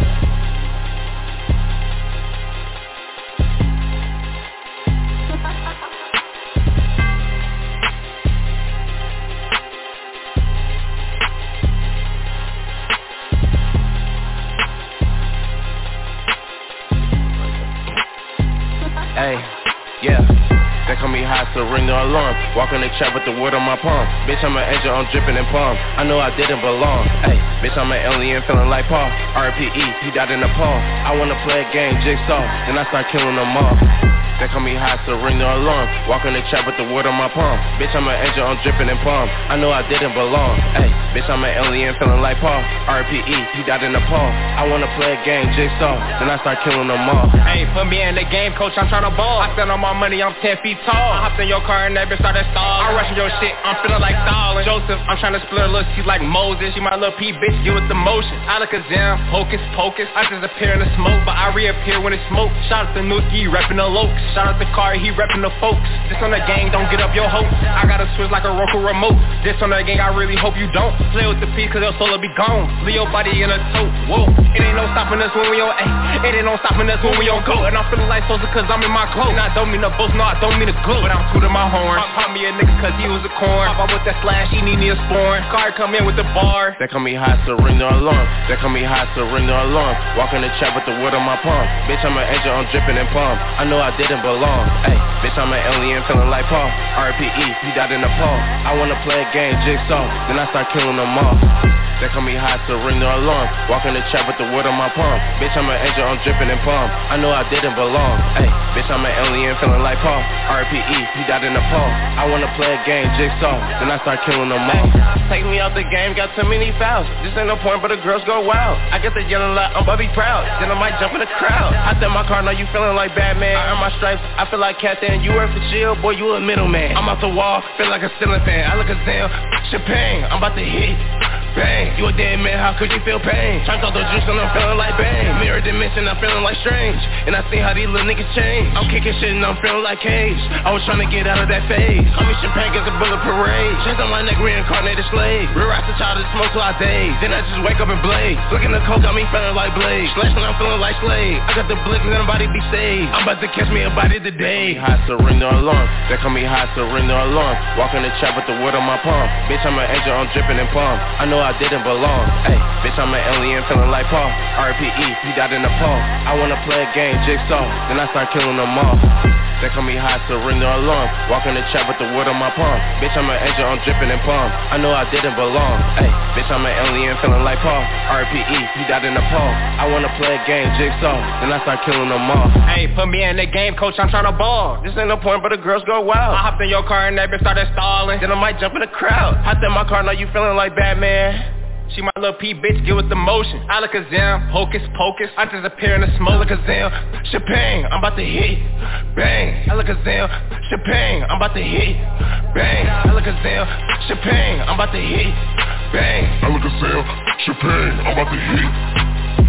Hey, yeah. They call me high, so ring the alarm. Walk in the trap with the word on my palm. Bitch, I'm an angel, I'm dripping in palm. I know I didn't belong. Hey, bitch, I'm an alien feeling like Paul. R P E, he died in Nepal. I wanna play a game, jigsaw. Then I start killing them all. They call me high, so ring the alarm. Walk in the trap with the word on my palm. Bitch, I'm an angel, I'm dripping in palm. I know I didn't belong. Hey, bitch, I'm an alien feeling like Paul. R P E, he died in Nepal. I wanna play a game, jigsaw. Then I start killing them all. Hey, put me in the game, coach, I'm tryna ball. I spend all my money, I'm ten feet tall. I hopped in your car and that bitch started stalling. I'm rushing your shit, I'm feeling like Stalin. Joseph, I'm tryna split a little seat like Moses. You my little P bitch, get with the motion. Alakazam, hocus pocus. I disappear in the smoke, but I reappear when it's smoke. Shout out to Nookie, reppin' the Lokes. Shout out to Car, he reppin' the folks. This on the gang, don't get up your hopes. I gotta switch like a Roku remote. This on the gang, I really hope you don't play with the piece, cause your soul'll be gone. Leo body in a tote, whoa. It ain't no stopping us when we on A. It ain't no stopping us when we on go. And I'm feeling like Sosa cause I'm in my clothes. And I don't mean to boast, no, I don't mean to gloat. But I'm tooting my horn. Pop, pop me a nigga cause he was a corn. Pop out with that slash, he need me a sporn. Car come in with the bar. They call me high, so ring the alarm. They call me high, so ring the alarm. Walk in the trap with the word on my palm. Bitch, I'm an angel, I'm dripping in palm. I know I didn't belong. Hey, bitch, I'm an alien feeling like Paul. R P E, he died in Nepal. I wanna play a game, jigsaw. Then I start killing them all. They call me high, so ring the alarm. Walk in the trap with the word on my palm. Bitch, I'm an angel, I'm dripping in palm. I know I didn't belong. Hey, bitch, I'm an alien feeling like Paul. R P E, he died in Nepal. I wanna play a game, jigsaw. Then I start killing them all. Take me out the game, got too many fouls. This ain't no point, but the girls go wild. I get the yelling lot, I'm Bubby proud. Then I might jump in the crowd. I in my car, now you feeling like Batman. I earn my stripes, I feel like Captain. You work for chill, boy, you a middleman. I'm off the wall, feel like a ceiling fan. I look a Zam, champagne, I'm about to hit. Bang, you a dead man, how could you feel pain? Trying to throw the juice and I'm feeling like bang. Mirror dimension, I'm feeling like strange. And I see how these little niggas change. I'm kicking shit and I'm feeling like Cage. I was trying to get out of that phase. I'm in champagne, get a bullet parade. Chains on my neck, reincarnated slave. Real rasta child that smoke till I days. Then I just wake up and blaze. Looking the coke got me feeling like Blaze. Slash when I'm feeling like slave. I got the blick and everybody be saved. I'm about to catch me a body today. They call me high, so ring the alarm. They call me high, so ring the alarm. Walk in the trap with the word on my palm. Bitch, I'm an angel, I'm dripping in palm. I know I didn't belong. Hey, bitch, I'm an alien feeling like Paul. R P E, he died in Nepal. I wanna play a game, jigsaw. Then I start killing them all. They call me high, so ring the alarm. Walk in the trap with the word on my palm. Bitch, I'm an angel, I'm dripping in palm. I know I didn't belong. Hey, bitch, I'm an alien feeling like Paul. R P E, he died in Nepal. I wanna play a game, jigsaw. Then I start killing them all. Hey, put me in the game, coach, I'm tryna ball. This ain't no point, but the girls go wild. I hopped in your car and that bitch started stalling. Then I might jump in the crowd. Hopped in my car, now you feeling like Batman. She my little P bitch, get with the motion. Alakazam, hocus pocus. I disappear in the smoke. Alakazam, champagne, I'm about to hit. Bang. Alakazam, champagne, I'm about to hit. Bang. Alakazam, champagne, I'm about to hit. Bang. Alakazam, champagne, I'm about to hit.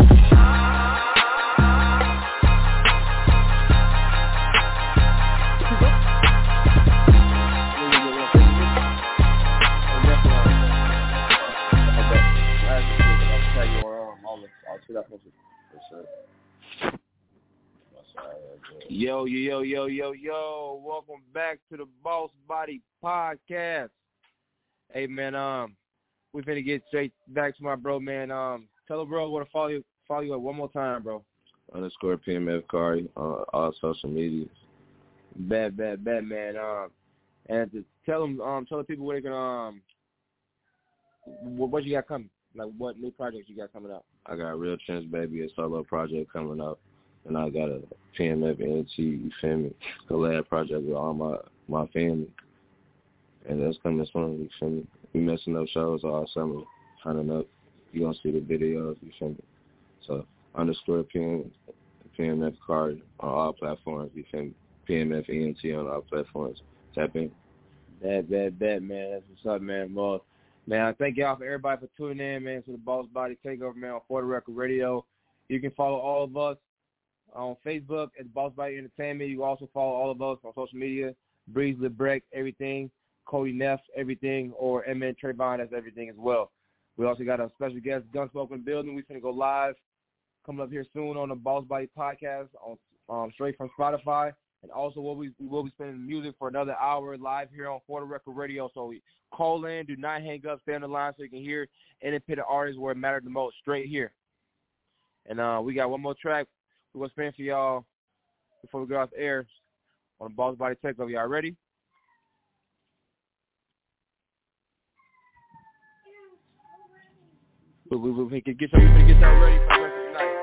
Yo, yo, yo, yo, yo, welcome back to the Boss Body Podcast. Hey, man, um, we finna get straight back to my bro, man. Um, tell the bro where to follow you, follow you up one more time, bro. Underscore P M F Kari on all social media. Bad, bad, bad, man. Um, and to tell them, um, tell the people where they can, um, what, what you got coming, like what new projects you got coming up. I got Real Trench Baby, a solo project coming up. And I got a P M F N T, you feel me, collab project with all my, my family. And that's coming soon, you feel me. We messing up shows all summer, turning up. you're going to see the videos, you feel me? So, underscore P M, P M F card on all platforms, you feel me? P M F E N T on all platforms. Tap in. Bad, bad, bad, man. That's what's up, man. Well, man, I thank y'all for everybody for tuning in, man, to the Boss Body Takeover, man, on For the Record Radio. You can follow all of us on Facebook at Boss Body Entertainment. You can also follow all of us on social media, Breeze LeBrec, everything, Cody Neff, everything, or M N Trayvon, that's everything as well. We also got a special guest, Gunsmoke in the building. We're going to go live, coming up here soon on the Boss Body Podcast, on um, straight from Spotify. And also we'll be, we will be spending music for another hour live here on For the Record Radio. So we call in, do not hang up, stay on the line so you can hear independent artists where it mattered the most, straight here. And uh, we got one more track we're going to spin for y'all before we go off the air on the Boss Body Takeover. Y'all ready? We, we, we, we can get y'all, we can get y'all ready for the rest of the night.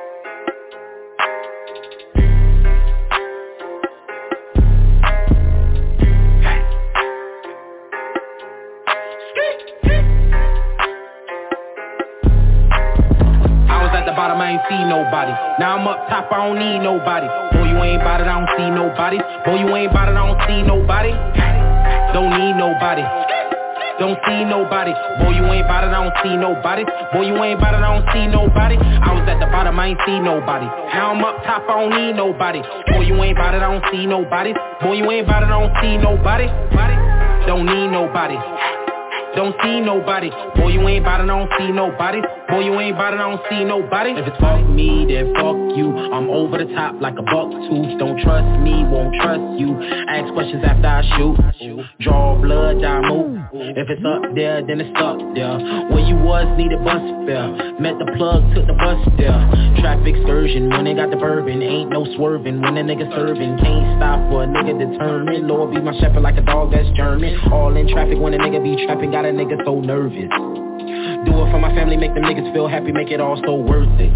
Bottom, I ain't see nobody. Now I'm up top, I don't need nobody. Boy, you ain't bout it, I don't see nobody. Boy, you ain't bout it, I don't see nobody. Don't need nobody. Don't see nobody. Boy, you ain't bout it, I don't see nobody. Boy, you ain't bout it, I don't see nobody. I was at the bottom, I ain't see nobody. Now I'm up top, I don't need nobody. Boy, you ain't bout it, I don't see nobody. Boy, you ain't bout it, I don't see nobody. Don't need nobody. Don't see nobody. Boy, you ain't bout it, I don't see nobody. Boy, you ain't bout it, I don't see nobody. If it's fuck me, then fuck you. I'm over the top like a buck tooth. Don't trust me, won't trust you. Ask questions after I shoot. Draw blood, I move. If it's up there, then it's up there. Where you was, needed bus fare. Met the plug, took the bus there. Traffic excursion, when they got the bourbon. Ain't no swerving, when a nigga serving. Can't stop for a nigga determined. Lord be my shepherd like a dog that's German. All in traffic when a nigga be trapping. Got a nigga so nervous. Do it for my family, make them niggas feel happy, make it all so worth it.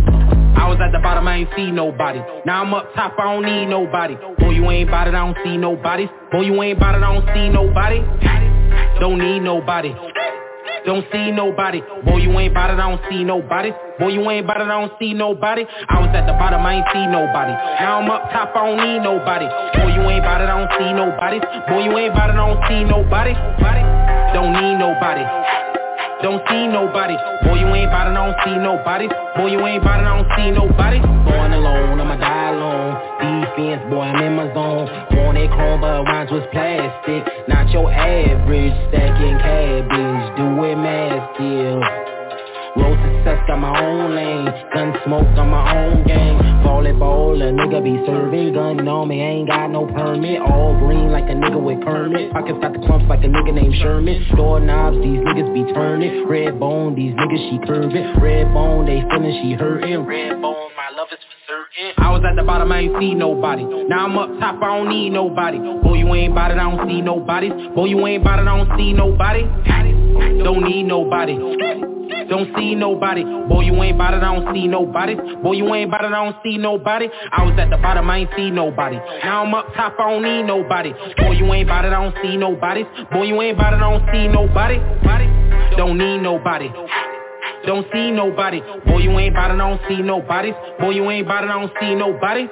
I was at the bottom, I ain't see nobody. Now I'm up top, I don't need nobody. Boy, you ain't bout it, I don't see nobody. Boy, you ain't bout it, I don't see nobody. Don't need nobody. Don't see nobody. Boy, you ain't bout it, I don't see nobody. Boy, you ain't bout it, I don't see nobody. I was at the bottom, I ain't see nobody. Now I'm up top, I don't need nobody. Boy, you ain't bout it, I don't see nobody. Boy, you ain't bout it, I don't see nobody. Don't need nobody. Don't see nobody. Boy, you ain't bout it, I don't see nobody. Boy, you ain't bout it, I don't see nobody. Going alone, I'ma die alone. Defense, boy, I'm in my zone. Wanted chrome, but rhymes was plastic. Not your average stacking cabbage. Do it mad still. Road success, got my own lane. Gun smoke, got my own gang. Volleyball, a nigga be serving. Gun on me, ain't got no permit. All green like a nigga with Kermit. Pockets got the clumps like a nigga named Sherman. Door knobs, these niggas be turning. Red bone, these niggas she curving. Red bone, they feelin' she hurting. Red bone, my love is for certain. I was at the bottom, I ain't see nobody. Now I'm up top, I don't need nobody. Boy, you ain't bout it, I don't see nobody. Boy, you ain't bout it, I don't see nobody. Don't need nobody. Don't see nobody. Boy, you ain't bout it, I don't see nobody. Boy, you ain't bout it, I don't see nobody. I was at the bottom, I ain't see nobody. Now I'm up top, I don't need nobody. Boy, you ain't bout it, I don't see nobody. Boy, you ain't bout it, I don't see nobody. Don't need nobody. Don't see nobody. Boy, you ain't bout it, I don't see nobody. Boy, you ain't bout it, I don't see nobody.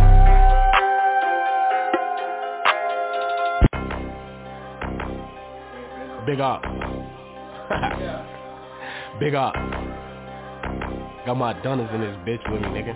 Big up. Big up. Got my dunners in this bitch with me, nigga.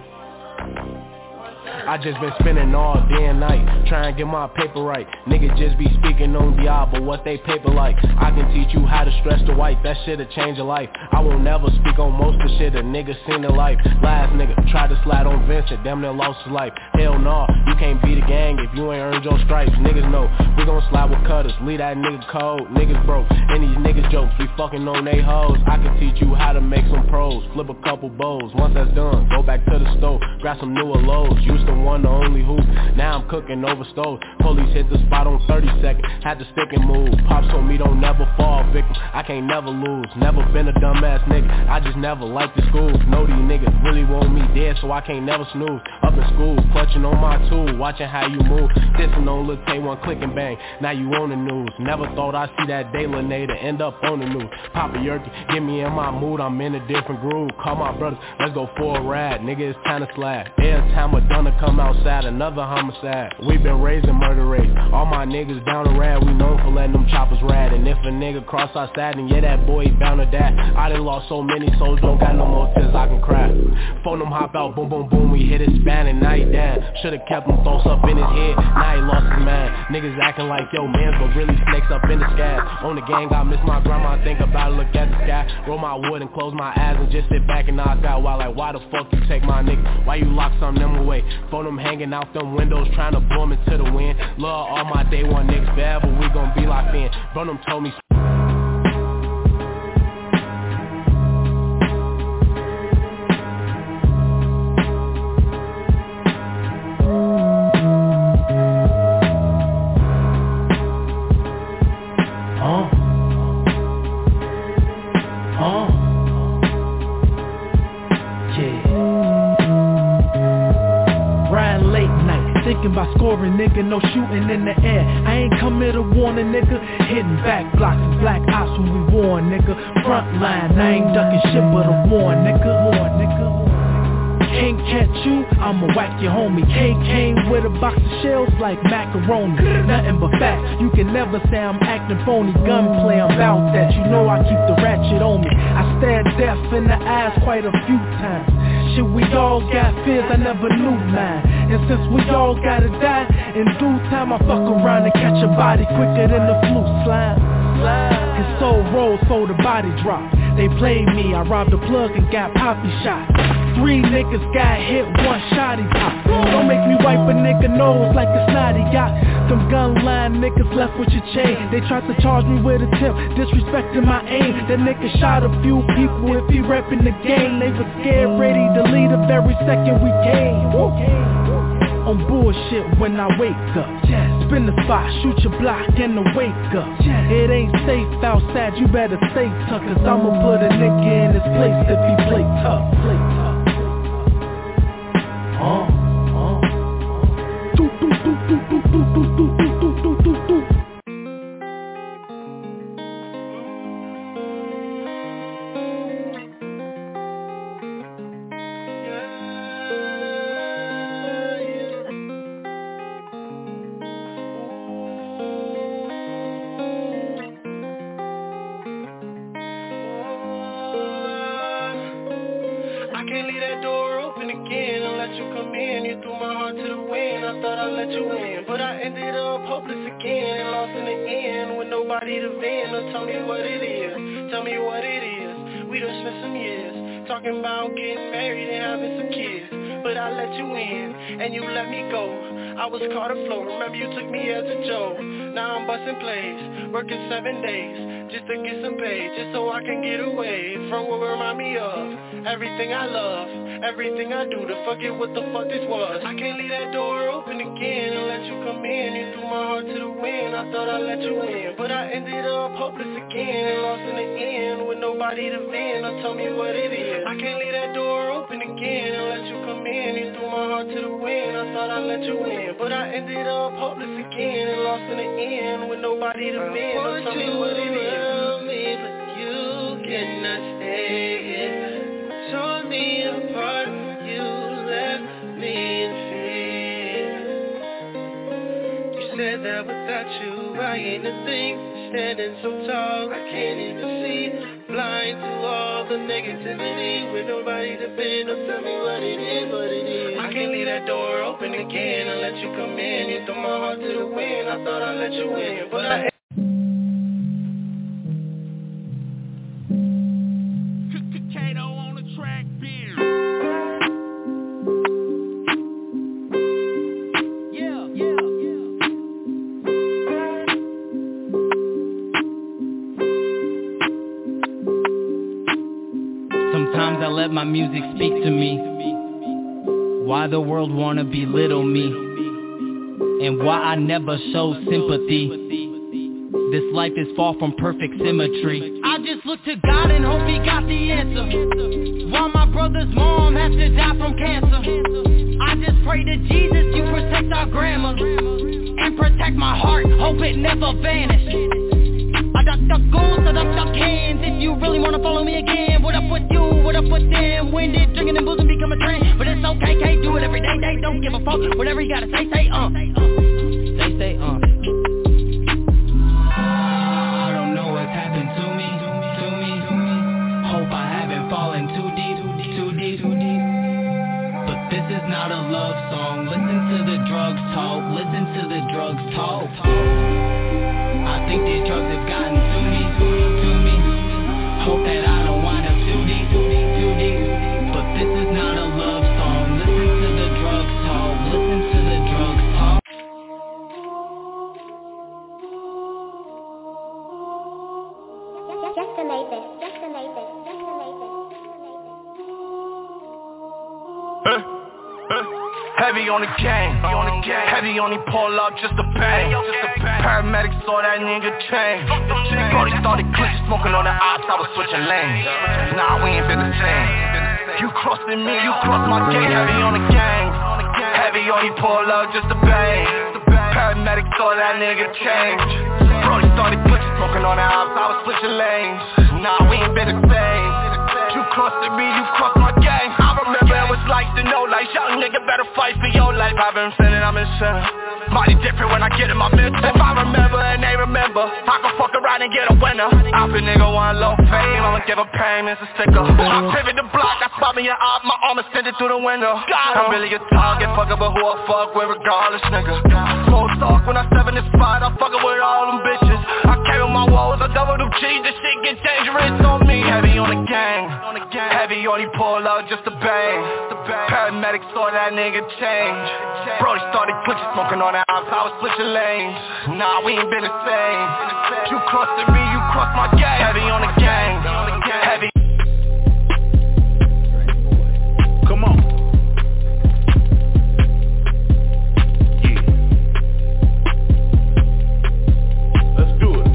I just been spending all day and night trying to get my paper right. Niggas just be speaking on Diablo, what they paper like. I can teach you how to stretch the white, that shit'll change your life. I won't never speak on most of the shit a nigga seen in life. Last nigga tried to slide on Venture, damn near lost his life. Hell nah, you can't beat a gang if you ain't earned your stripes. Niggas know, we gon' slide with cutters, leave that nigga cold. Niggas broke, and these niggas jokes, we fucking on they hoes. I can teach you how to make some pros, flip a couple bowls. Once that's done, go back to the store, grab some newer lows. Used to one, the only who. Now I'm cooking over stove. Police hit the spot on thirty seconds. Had to stick and move. Pops told me don't never fall victim. I can't never lose. Never been a dumbass nigga. I just never liked the school. Know these niggas really want me dead, so I can't never snooze. Up in school, clutching on my tool, watching how you move. Dissing on Lil K one, click and bang. Now you on the news. Never thought I'd see that day, Lene, to end up on the news. Papa Yerky, get me in my mood. I'm in a different groove. Call my brothers, let's go for a ride. Nigga, it's time to slide. Every time a Madonna come outside, another homicide. We been raising murder rates. All my niggas down the rad, we known for letting them choppers ride. And if a nigga cross our side, then yeah, that boy bound to die. I done lost so many souls, don't got no more tears I can cry. Phone them hop out, boom, boom, boom, we hit his span and now he down. Should've kept him thoughts up in his head, now he lost his mind. Niggas acting like yo mans, but really snakes up in the skies. On the gang, I miss my grandma, think about it, look at the sky. Roll my wood and close my eyes and just sit back and knock out. While like, why the fuck you take my nigga? Why you lock some of them away? Phone them hanging out them windows, trying to blow them into the wind. Love all my day one niggas bad, but we gon' be locked in. Bro, them told me by scoring, nigga, no shooting in the air. I ain't come here to warn a nigga. Hitting back blocks and black ops when we warn, nigga. Front line, I ain't ducking shit but a warn, nigga. Warn, nigga. Can't catch you, I'ma whack your homie. K came with a box of shells like macaroni. Nothing but facts, you can never say I'm acting phony. Gunplay, I'm bout that, you know I keep the ratchet on me. I stared death in the eyes quite a few times. Shit, we all got fears, I never knew mine. And since we all gotta die, in due time I fuck around and catch a body quicker than the flu slime. His soul rolls, so the body dropped. They played me, I robbed a plug and got poppy shot. Three niggas got hit, one shot he popped. Don't make me wipe a nigga nose like a snotty got. Some gun line niggas left with your chain. They tried to charge me with attempt, disrespecting my aim. That nigga shot a few people if he reppin' the game. They was scared, ready to leave the very second we came. On bullshit when I wake up. Spin the spot, shoot your block and the wake up. It ain't safe outside, you better stay tough. Cause I'ma put a nigga in his place if he play tough. Play tough. Uh, uh. Do, do, do, do, do, do, do, do, do, do, do, do. Talking about getting married and having some kids, but I let you in, and you let me go. I was caught afloat, remember you took me as a joke. Now I'm busting plays, working seven days, just to get some pay, just so I can get away from what remind me of everything I love, everything I do, to forget what the fuck this was. I can't leave that door open again and let you come in. You threw my heart to the wind, I thought I let you in, but I ended up hopeless again and lost in the end with nobody to vent or tell me what it is. I can't leave that door open again and let you come in. You threw my heart to the wind, I thought I let you in, but I ended up hopeless again and lost in the end with nobody to vent or tell me what it is. Me, but you cannot stay here. Tore me apart, you left me in fear. You said that without you I ain't a thing. Standing so tall I can't even see. Blind to all the negativity with nobody to bend or tell me what it is, what it is. I can't leave that door open again and let you come in. You threw my heart to the wind, I thought I'd let you in, but I let my music speak to me. Why the world wanna belittle me, and why I never show sympathy. This life is far from perfect symmetry. I just look to God and hope he got the answer. While my brother's mom has to die from cancer, I just pray to Jesus you protect our grandma and protect my heart, hope it never vanish. I duck duck goals, I duck duck hands. If you really wanna follow me again, what up with you, what up with them? When did drinking and boozing become a trend? But it's okay, can't do it every day, they don't give a fuck. Whatever you gotta say, say uh Say, say uh I don't know what's happened to me, to me, hope I haven't fallen too deep, too deep, too deep. But this is not a love song. Listen to the drugs talk, listen to the drugs talk. I think these drugs have gotten to me, to me. Hope that I don't wind up too deep, too deep, too deep. But this is not a love song. Listen to the drugs talk, listen to the drugs talk. Just to make this, just to make this, just to make this. Huh? Huh? Heavy on the gang, heavy on the pull up just a bang. Paramedics saw that nigga change. Brody started glitching, smoking on the ops, I was switching lanes. Nah, we ain't been the same. You crossing me, you crossed my gate. Heavy on the gang, heavy on the pull up just a bang. Paramedics saw that nigga change. Brody started glitching, smoking on the ops, I was switching lanes. Nah, we ain't been the same. You crossing me, you crossed my gang. I remember it was like to know, like young nigga better fight for your life. I've been feeling I'm insane. Mighty different when I get in my mental. If I remember and they remember, I can fuck around and get a winner. I feel nigga want low fame, I'ma give a payments a sticker. I pivot the block, I spot me an op, my arm extended through the window. I'm really a target, fucker, but who I fuck with regardless, nigga. Smoke talk when I step in the spot, I fuckin' with all them bitches. I carry my walls, I double them cheese, this shit get dangerous on me. Heavy on the gang, heavy on the pull out just a bang. Paramedics saw that nigga change. Brody started glitching, smoking on the ops, I was switching lanes. Nah, we ain't been the same. You crossed me, you crossed my gang. Heavy on the gang, heavy. Come on. Yeah. Let's do it.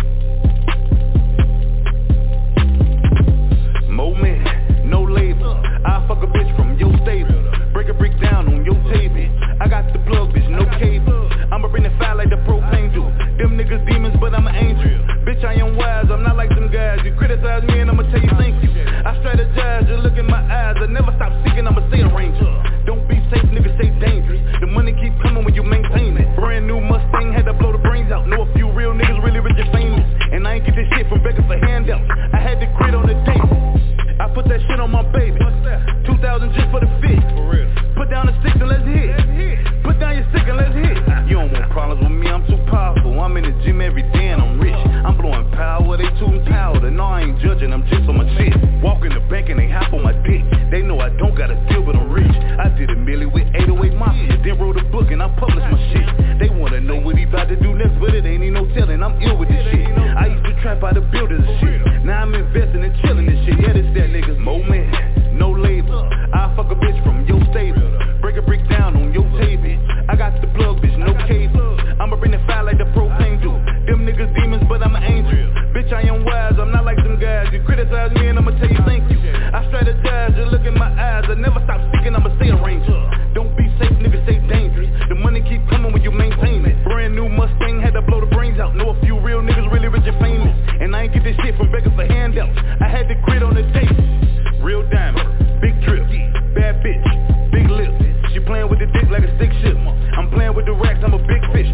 Moment, no label. I fuck a bitch from your stable. Break a brick down on your table. I got the plug, bitch, no cable. I'ma bring the fire like the propane do. Them niggas demons, but I'm an angel. Bitch, I am wise, I'm not like them guys. You criticize me and I'ma tell you thank you. I strategize, just look in my eyes. I never stop seeking, I'ma stay a ranger. Don't be safe, niggas stay dangerous. The money keep coming when you maintain it. Brand new Mustang, had to blow the brains out. Know a few real niggas really rich and famous. And I ain't get this shit from begging for handouts. I had to grit on the table. I put that shit on my baby. two thousand just for the fit. Put down the six and let's hit. Put down your stick and let's hit. You don't want problems with me, I'm too powerful. I'm in the gym every day and I'm rich. I'm blowing power, they too empowered. And no, I ain't judging, I'm just on my shit. Walk in the bank and they hop on my dick. They know I don't got a deal, but I'm rich. I did a milli with eight oh eight Mafia, then wrote a book and I published my shit. They wanna know what he about to do next, but it ain't even no telling. I'm ill with this shit. I used to trap out the buildings and shit. Now I'm investing and chilling this shit. Yeah, this that niggas. Moment, no label. I fuck a bitch from your stable. Break a brick down on your table. I got the plug, bitch, no cable. I'ma bring the fire like the propane do. Them niggas demons, but I'm an angel. Bitch, I am wise, I'm not like them guys. You criticize me and I'ma tell you thank you. I strategize, just look in my eyes. I never stop seeking, I'ma stay a ranger. Don't be safe, niggas stay dangerous. The money keep coming when you maintain it. Brand new Mustang, had to blow the brains out. Know a few real niggas really rich and famous. And I ain't get this shit from begging for handouts. I had to grit on the tape. Real diamond, big drip, bad bitch, big lips. She playing with the dick like a stick shift. I'm playing with the racks, I'm a big fish.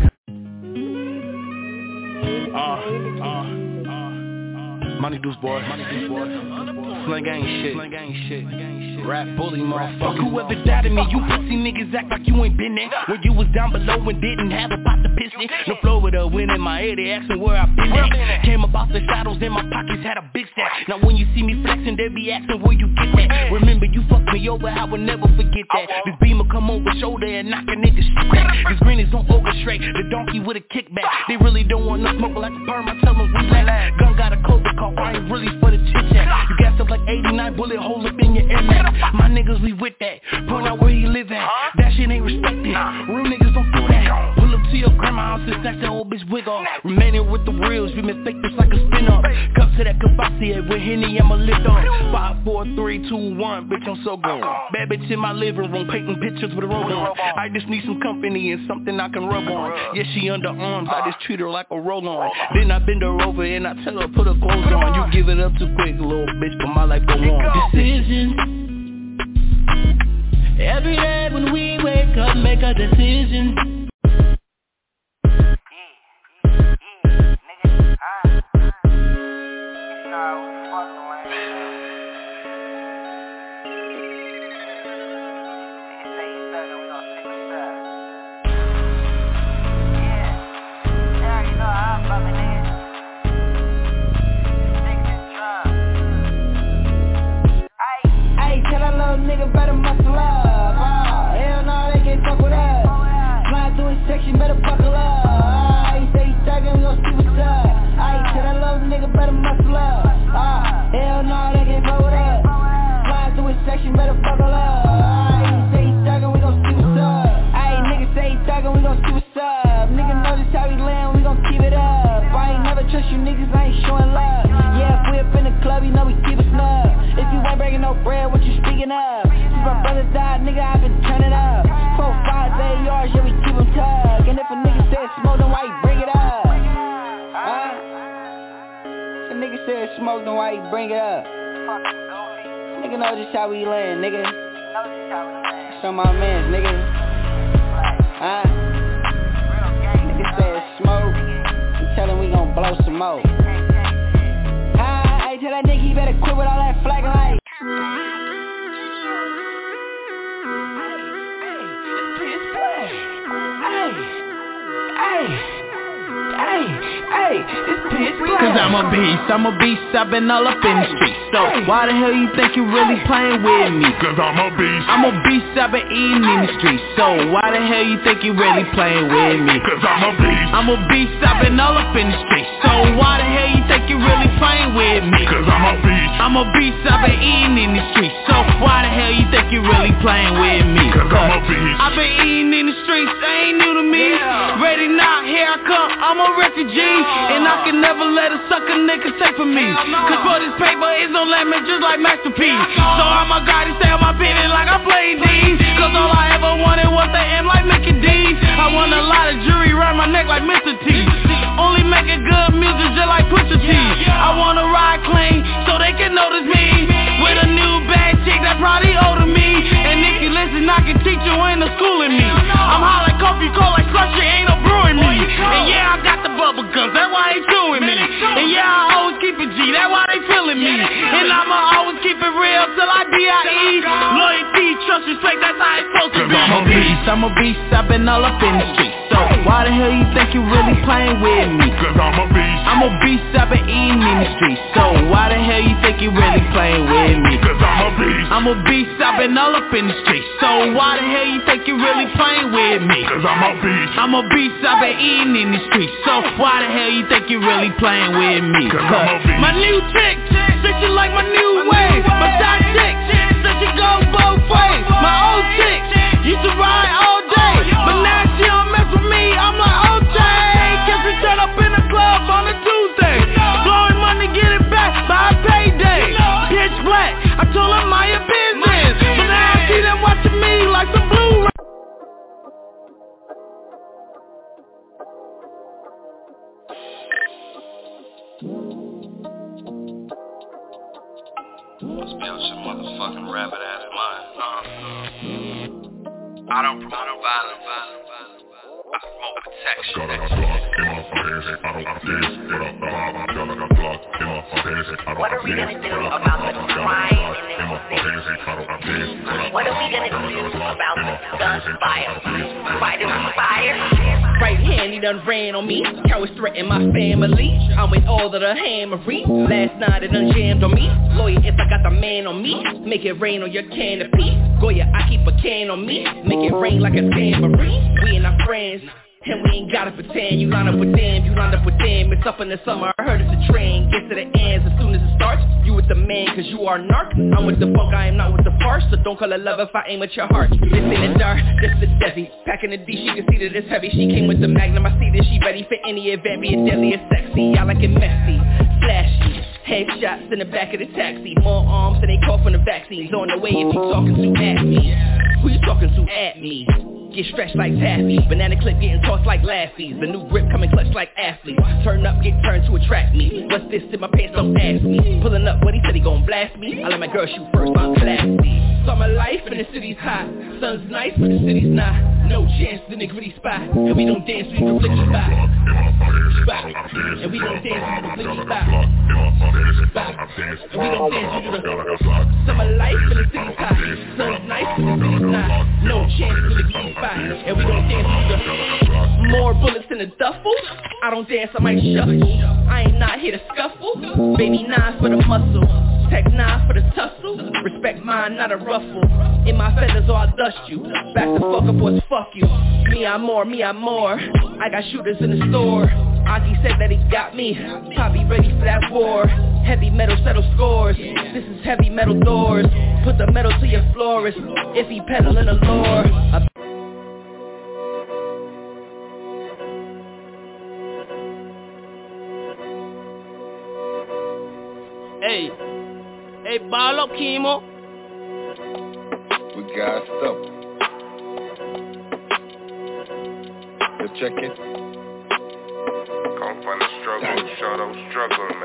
Uh, uh, uh, Money Deuce boy, Money Deuce boy. Sling gang shit, Sling gang shit. Rap bully motherfucker. Whoever doubted me, you pussy niggas act like you ain't been there. When you was down below and didn't have a pot to pissing. No flow with a wind in my head, they asking where I been at. Came up off the shadows in my pockets, had a big stack. Now when you see me flexing, they be asking where you get that. Remember you fucked me over, I will never forget that. This beamer come over shoulder and knock a nigga shit back. This green is don't orchestrate, the donkey with a kickback. They really don't want no smoke, but like the perm, I tell them relax. Gun got a cold call, I ain't really for the chit chat. You got stuff like eighty-nine bullet holes up in your Air Max. My niggas, we with that. Point out where you live at. That shit ain't respected. Real niggas don't do that. Pull up to your grandma house and snatch that old bitch wig off. Remaining with the reals, we been fake this like a spin up. Cup to that Cavassier with Henny, I'ma lift on. Five, four, three, two, one, bitch, I'm so gone. Bad bitch in my living room, painting pictures with a robe on. I just need some company and something I can rub on. Yeah, she underarms, I just treat her like a roll-on. Then I bend her over and I tell her put her clothes on. You give it up too quick, little bitch, but my life go on. Decision. Every day when we wake up, make a decision. Nigga better muscle up, oh, hell no, they can't fuck with us. Flying through his section, better buckle up. Oh, he say he thuggin', we gon' see what's up. I tell that little nigga better muscle up, oh, hell no, they can't fuck with us. Flying through his section, better buckle up. Oh, he say he thuggin', we gon' see what's up. Ayy, nigga say he thuggin', we gon' see what's up. Nigga know this how we land, we gon' keep it up. I ain't never trust you niggas, I ain't showing love. Yeah, if we up in the club, you know we keep it snug. If you ain't breaking no bread, what you speaking of? Since my brother died, nigga, I been turning up. Four, five, eight yards, yeah, we keep them tugged. And if a nigga said smoke, then why you bring it up? Huh? If a nigga said smoke, then why you bring it up? Nigga know just how we land, nigga. Some of my mans, nigga. Huh? Nigga said smoke, and tell him we gon' blow some more. Huh? Hey, tell that nigga he better quit with all that flagging like. Cause I'm a beast, I'm a beast, I've been all up in the streets. So why the hell you think you really playing with me? Cause I'm a beast, I'm a beast, I've been eating in the streets. So why the hell you think you really playing with me? Cause I'm a beast, I'm a beast, I've been all up in the streets. So why the hell you think you really playing with me? Cause I'm a beast, I'm a beast, I've been eating in the streets. So why the hell you think you really playing with me? Cause I'm a beast, I've been eating in the streets, they ain't new to me. Ready now, here I come, I'm a refugee. And I can never let a sucker nigga take from me. Cause for this paper is no lemon, just like Master P. So I'm a guy to stay on my penny like I play D. Cause all I ever wanted was the M like Mickey D. I want a lot of jewelry around my neck like Mister T. Only making good music just like Pusha T. I wanna ride clean so they can notice me. With a new bad chick that probably older me. And if you listen, I can teach you, ain't no schooling me. I'm hot like coffee, cold like slushy, ain't no brewing me. And yeah, I got the bubble gums, that's why they chewing me. And yeah, I always keep it G, that's why they feeling me. And I'ma always keep it real till I D I E. Loyalty, trust, respect, that's how it's supposed to be. I'm a beast, I'm a beast, I've been all up in the streets. So why the hell you think you really playing with me? Cause I'm a beast, I'm a beast, I've been eating in the streets. So why the hell you think you really playing with me? Cause I'm a beast, I'm a beast, I've been all up in the streets. So why the hell you think you really playing with me? Cause I'm a beast, I'm a beast, I've been eating in the streets. So why the hell you think you really playing with me? Cause I'm a beast. My new chick, said she like my new wave. My side chick, said she go both ways. My old chick, used to ride all day, but now she don't mess with me. I'm like, okay, guess we turn up in the club on a Tuesday, blowing money, get it back by a payday. Pitch black, I told her my business, but now I see them watching me like some Blu-ray. Must be out your motherfucking rabbit ass mind. I don't promote violence. I promote protection. Got a Glock in my pants, I don't have this. What up, the mob? I got a Glock in my pants, I don't have this. What up, the mob? I got a Glock in my pants, I don't have this. What are we gonna do about the gunfire? Why do we fire? Right hand, he done ran on me. Cowards threaten my family. I'm with all of the hammery. Last night it done jammed on me. Lawyer, if I got the man on me, make it rain on your canopy. Goya, I keep a can on me. Make it rain like a tambourine. We and our friends. And we ain't gotta pretend, you line up with them, you line up with them. It's up in the summer, I heard it's a train. Get to the ends as soon as it starts. You with the man, cause you are narc. I'm with the funk, I am not with the farce. So don't call it love if I aim at your heart. This in the dark, this the Devi. Packing the D, she can see that it's heavy. She came with the Magnum, I see that she ready for any event. Be it deadly or sexy, I like it messy, flashy. Headshots in the back of the taxi. More arms and they call from the vaccines. On the way if you talking to at me. Who you talking to at me? Get stretched like taffy. Banana clip getting tossed like Lassie. The new grip coming clutch like athletes. Turn up, get turned to attract me. What's this in my pants, don't ask me. Pulling up, what he said he gon' blast me. I let my girl shoot first, I'm classy. Summer life and the city's hot. Sun's nice but the city's not. No chance in the gritty spot. And we don't dance, we the flicky spot. Spot. And we don't dance, we the flicky spot. Spot. And we don't dance, we do the summer life and the city's hot. Sun's nice but the city's not. No chance in the gritty spot. And we gon' dance with the more bullets in the duffel. I don't dance, I might shuffle. I ain't not here to scuffle. Baby nine for the muscle. Tech nine for the tussle. Respect mine, not a ruffle. In my feathers or I'll dust you. Back the fuck up or fuck you. Me I'm more, me I'm more. I got shooters in the store. Auntie said that he got me. Probably ready for that war. Heavy metal settle scores. This is heavy metal doors. Put the metal to your florist. If he peddling the lore. I Hey, hey, ball up, Kimo. We got stuff. Let's check it. Come from the struggle, show those struggle,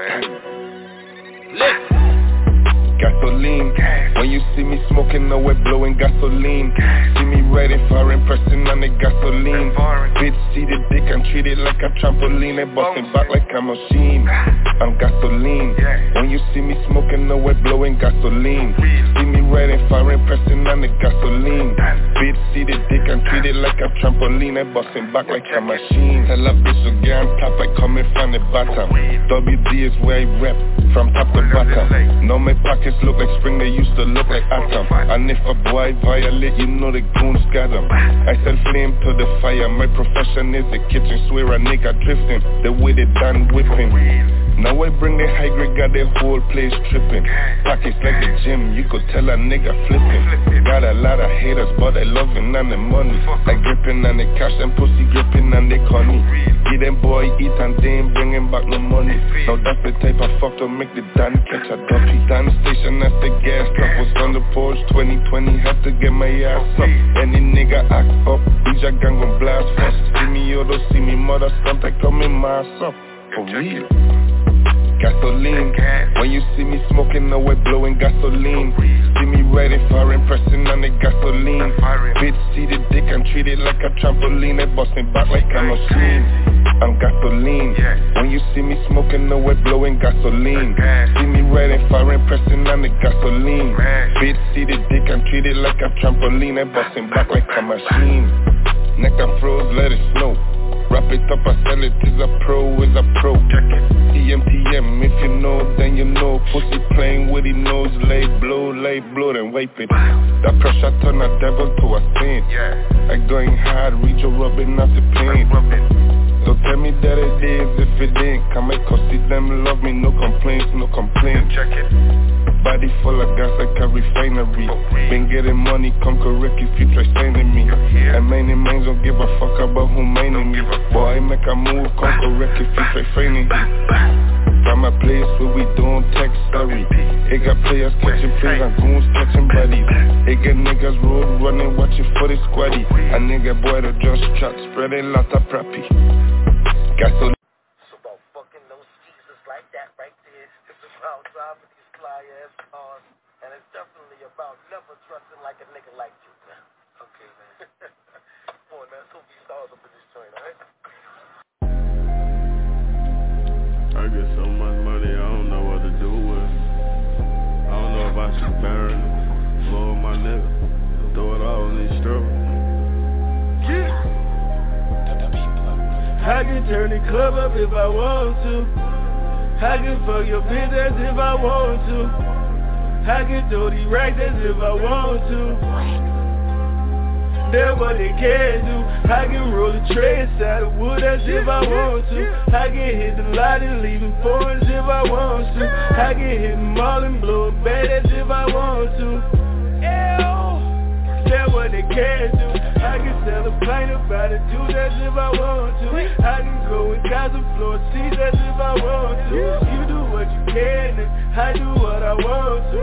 man. Listen. Gasoline, when you see me smoking, no way blowing gasoline. See me ready for impressing on the gasoline. Bitch, see the dick and treat it like a trampoline. They busting back like a machine. I'm gasoline. When you see me smoking, no way blowing gasoline. See me ready for impressing on the gasoline. Bitch, see the dick and treat it like a trampoline. They busting back like a machine. Tell a bitch to get on top like coming from the bottom. W D is where I rep, from top to bottom. No me pockets look like spring, they used to look like atom. And if a boy violate, you know the goons got them. I sell flame to the fire, my profession is the kitchen. Swear a nigga drifting, the way they done whipping. Now I bring the high grade, got the whole place tripping. Pockets like the gym, you could tell a nigga flipping. Got a lot of haters, but they loving on the money. Like gripping on the cash and pussy gripping on the conny. Get them boy eat and they ain't bringing back no money. Now that's the type of fuck to make the Dan catch a ducky. Down the station at the gas stop, was on the porch twenty twenty, had to get my ass up. Any nigga act up, bitch I gang gon' blast first. See me or don't see me, mother stunt, I come in my ass up. For real. Gasoline, when you see me smoking, no way blowing gasoline. See me ready for impressing on the gasoline. Bitch, see the dick and treat it like a trampoline. They busting back like a machine. I'm gasoline, when you see me smoking, no way blowing gasoline. See me ready for impressing on the gasoline. Bitch, see the dick and treat it like a trampoline. They busting back like a machine. Neck and froze, let it snow. Wrap it up, I sell it, is a pro, is a pro. T M T M, if you know, then you know. Pussy playing with his nose, lay blow, lay blow, then wipe it. That pressure turn a devil to a saint. I going hard, reach your rubbing off the pain. So tell me that it is, if it ain't. Come make cause see them love me, no complaints, no complaints. Check it. Body full of gas like a refinery. Been getting money, come correct if you try signing me. And many minds don't give a fuck about who mining me. Boy, I make a move, come correct if you try finding me. From a place where we don't text, sorry. It got players catching plays and goons catching bodies. It got niggas road running, watching for the squaddy. A nigga boy that just chat, spreading lot of prappy. Gasoline. It's about fucking those Jesus like that right there. It's about driving these fly ass cars. And it's definitely about never trusting like a nigga like you, man. Okay, man. Boy, man, so be stars up in this joint, alright? I get so much money, I don't know what to do with. I don't know if I should burn it, blow my nigga, throw it all on these strippers. Yeah. can turn the club up if I want to. I can fuck your bitch as if I want to. I can throw these racks as if I want to. That's what they can do. I can roll a tray inside of wood as if I want to. I can hit the light and leave them foreigns if I want to. I can hit them all and blow it bad as if I want to. That's what they can do. I can sell a pint about it, do that if I want to. I can go and got some floor seats as if I want to. You do what you can and I do what I want to.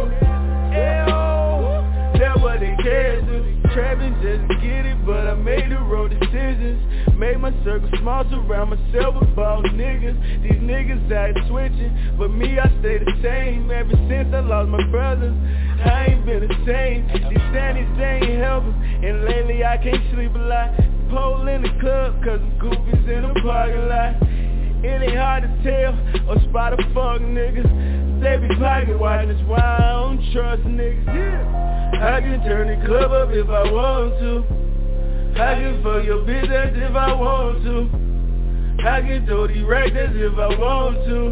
That's what they can do. Trapping just to get it, but I made the wrong decisions. Made my circle small, surround myself with ball niggas. These niggas out switching, but me I stay the same. Ever since I lost my brothers, I ain't been the same. These sandies, they ain't helping, and lately I can't sleep a lot. Pole in the club, cause I'm goofies in the parking lot. It ain't hard to tell, or spot a fuck niggas. They be pocket watching, that's why I don't trust niggas. I can turn the club up if I want to. I can fuck your bitch as if I want to. I can throw these racks as if I want to.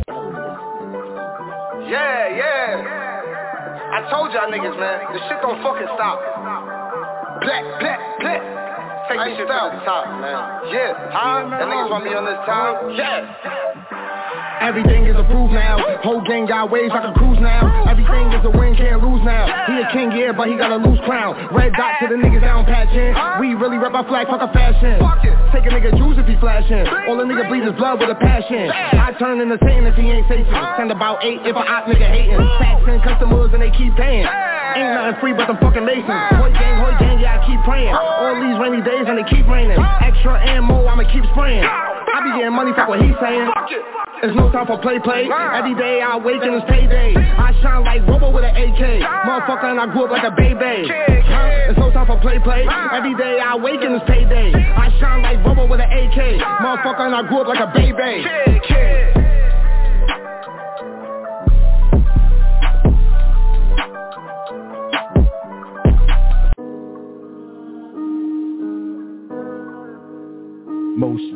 Yeah, yeah. I told y'all niggas, man, this shit don't fucking stop. Black, black, black. Take this shit to the top, man. Yeah, huh? That niggas want me on this time? Yeah. Everything is approved now. Whole gang got waves like a cruise now. Everything is a win, can't lose now. He a king, yeah, but he got a loose crown. Red dot to the niggas down patching. We really rep our flag, fuck a fashion. Take a nigga juice if he flashing. All the nigga bleed is blood with a passion. I turn into Satan if he ain't Satan. Send about eight if a op nigga hating. Taxing customers and they keep paying. Ain't nothing free but them fucking masons. Hoy gang, hoy gang, yeah, I keep praying. All these rainy days and they keep raining. Extra ammo, I'ma keep spraying. I be getting money, fuck what he's saying. There's no time for play play. Every day I wake and it's payday. I shine like Robo with an A K. Motherfucker, and I grew up like a baby. Huh? There's no time for play play. Every day I wake and it's payday. I shine like Robo with an A K. Motherfucker, and I grew up like a baby. Most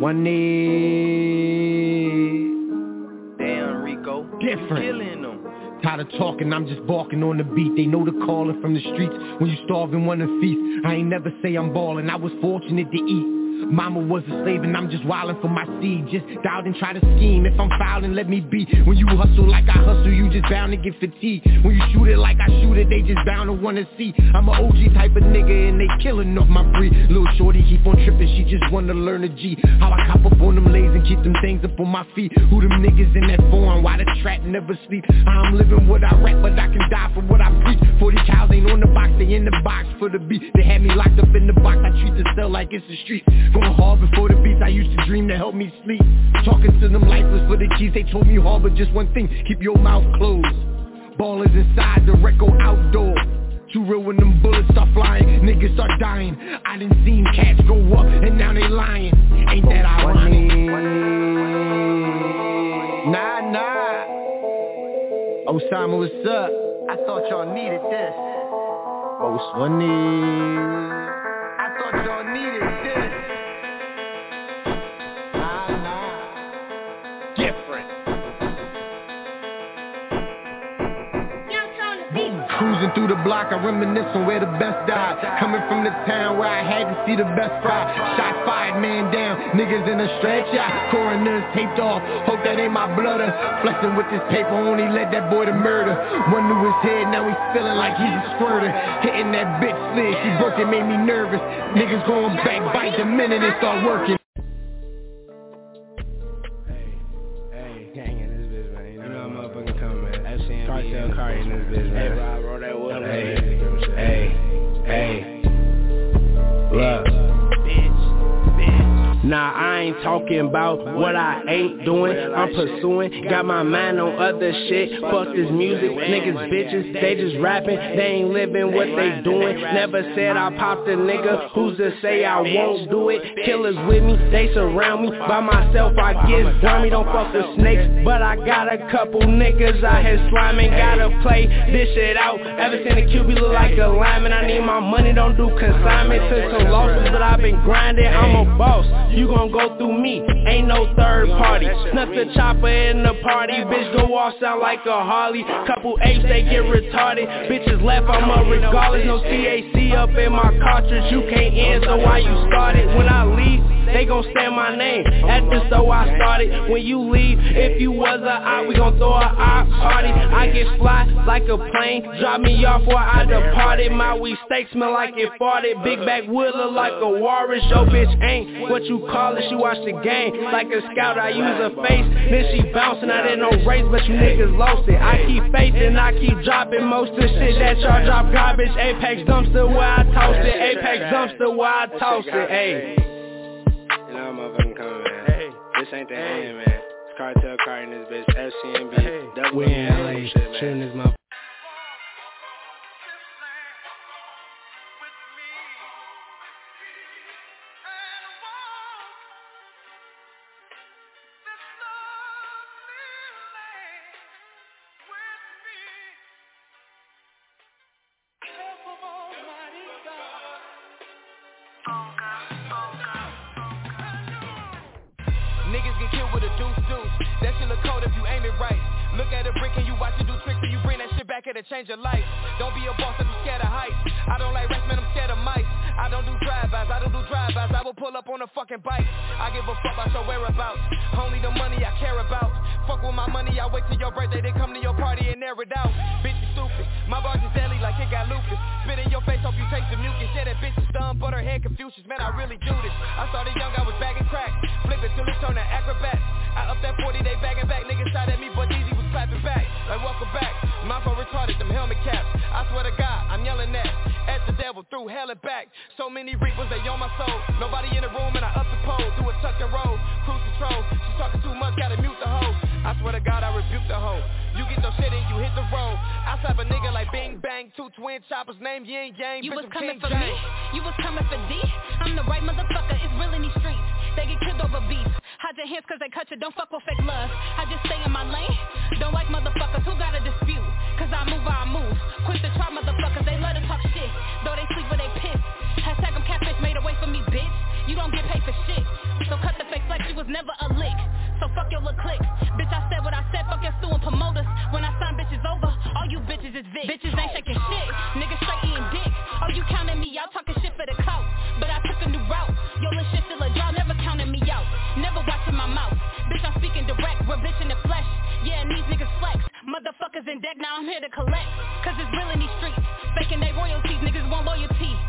wanted. Damn, Rico. Different. Killing them. Tired of talking, I'm just barking on the beat. They know the calling from the streets. When you starve and wanna feast, I ain't never say I'm ballin'. I was fortunate to eat. Mama was a slave and I'm just wildin' for my seed. Just dialed and try to scheme. If I'm fouling, let me be. When you hustle like I hustle, you just bound to get fatigued. When you shoot it like I shoot it, they just bound to wanna see. I'm an O G type of nigga and they killin' off my breed. Little shorty keep on trippin', she just wanna learn a G. How I cop up on them lays and keep them things up on my feet. Who them niggas in that form? Why the trap never sleep? I'm living what I rap, but I can die for what I preach. forty cows ain't on the box, they in the box for the beat. They had me locked up in the box, I treat the cell like it's the street. Going hard before the beats, I used to dream to help me sleep. Talking to them lifeless for the keys, they told me hard, but just one thing, keep your mouth closed. Ballers inside, the Recco outdoor. Too real when them bullets start flying, niggas start dying. I done seen cats go up, and now they lying. Ain't that ironic? Nah, nah. Osama, what's up? I thought y'all needed this. Most wanted. I thought y'all needed this. Cruising through the block, I reminisce on where the best died. Coming from the town where I had to see the best fry. Shot fired, man down, niggas in a stretch out. Coroners taped off, hope that ain't my blooder. Flexing with this paper, only led that boy to murder. One to his head, now he's feeling like he's a squirter. Hitting that bitch slid, she broke it, made me nervous. Niggas going back, bite the minute they start working. Cartel car in this bitch, man. Hey, Rob, roll that wood. Hey, hey, hey. Look. Nah, I ain't talking about what I ain't doing. I'm pursuing, got my mind on other shit. Fuck this music, niggas bitches, they just rapping. They ain't living what they doing. Never said I popped a nigga, who's to say I won't do it? Killers with me, they surround me. By myself I get grimy, don't fuck with snakes. But I got a couple niggas out here sliming. Gotta play this shit out. Ever seen a Q B look like a lineman? I need my money, don't do consignment. Took some losses, but I've been grinding, I'm a boss. You gon' go through through me, ain't no third party. Snuff the chopper in the party, bitch go off sound like a Harley. Couple apes, they get retarded, bitches laugh, I'm up regardless. No C A C up in my cartridge, you can't end, so why you started? When I leave, they gon' stand my name at the store I started. When you leave, if you was a op, we gon' throw a op party. I get fly like a plane, drop me off where I departed. My weed steak smell like it farted. Big back wood look like a walrus. Yo bitch ain't what you call it, she watch the game like a scout, I use her face. Then she bouncing, I didn't know race, but you niggas lost it. I keep faith and I keep dropping most of the shit that y'all drop garbage. Apex dumpster where I toast it, Apex dumpster where I toast it, ayy. You know I'm motherfucking coming, man. Hey. This ain't the hey. end, man. It's Cartel Car in this bitch, F C M B, hey. Double we in L A, shit, man. This motherfucker. Niggas get killed with a deuce deuce. That shit look cold if you aim it right. Look at a brick and you watch it do tricks and you bring that shit back, it'll change your life. Don't be a boss if you scared of heights. I don't like rats, man, I'm scared of mice. I don't do drive-bys, I don't do drive-bys. I will pull up on a fucking bike. I give a fuck about your whereabouts. Only the money I care about. Fuck with my money, I wait till your birthday, then come to your party and air it out. Bitch, you stupid. My bars is deadly like it got lupus. Spit in your face, hope you taste the mucus. Yeah, that bitch is dumb, but her head Confucius. Man, I really do this. I started young, I was bagging crack. Flip it till it turned to acrobat. I up that forty, they bagging back. Niggas shot at me, but Easy was clapping back. Like, welcome back. My phone retarded, them helmet caps. I swear to God, I'm yelling at At the devil, through hell and back. So many reapers, they on my soul. Nobody in the room, and I up the pole. Do a tuck and roll, cruise control. She talking too much, gotta mute the hoe. I swear to God, I rebuke the hoe. You get your shit and you hit the road. I slap a nigga like Bing Bang. Two twin choppers, name Yin Yang. You bitch, was coming King for James. me, you was coming for D. I'm the right motherfucker, it's real in these streets. They get killed over beef. Hide your hands cause they cut you, don't fuck with fake love. I just stay in my lane. Don't like motherfuckers who got a dispute. Cause I move how I move. Quick to try motherfuckers, they love to talk shit. Though they sleep where they piss. Hashtag I'm catfish made away from me, bitch. You don't get paid for shit. So cut the fake flex, you was never a lick. So fuck your little click. Bitch, I said what I said, fuck your stew and promoters. When I sign bitches over, all you bitches is Vic. Bitches ain't shaking shit. Niggas straight eating dick. Oh, you counting me out, talking shit for the clout. But I took a new route. Yo, this shit still a draw, never counting me out. Never watching my mouth. Bitch, I'm speaking direct, we're bitch in the flesh. Yeah, and these niggas flex. Motherfuckers in deck, now I'm here to collect. Cause it's real in these streets. Faking they royalties, niggas want loyalty.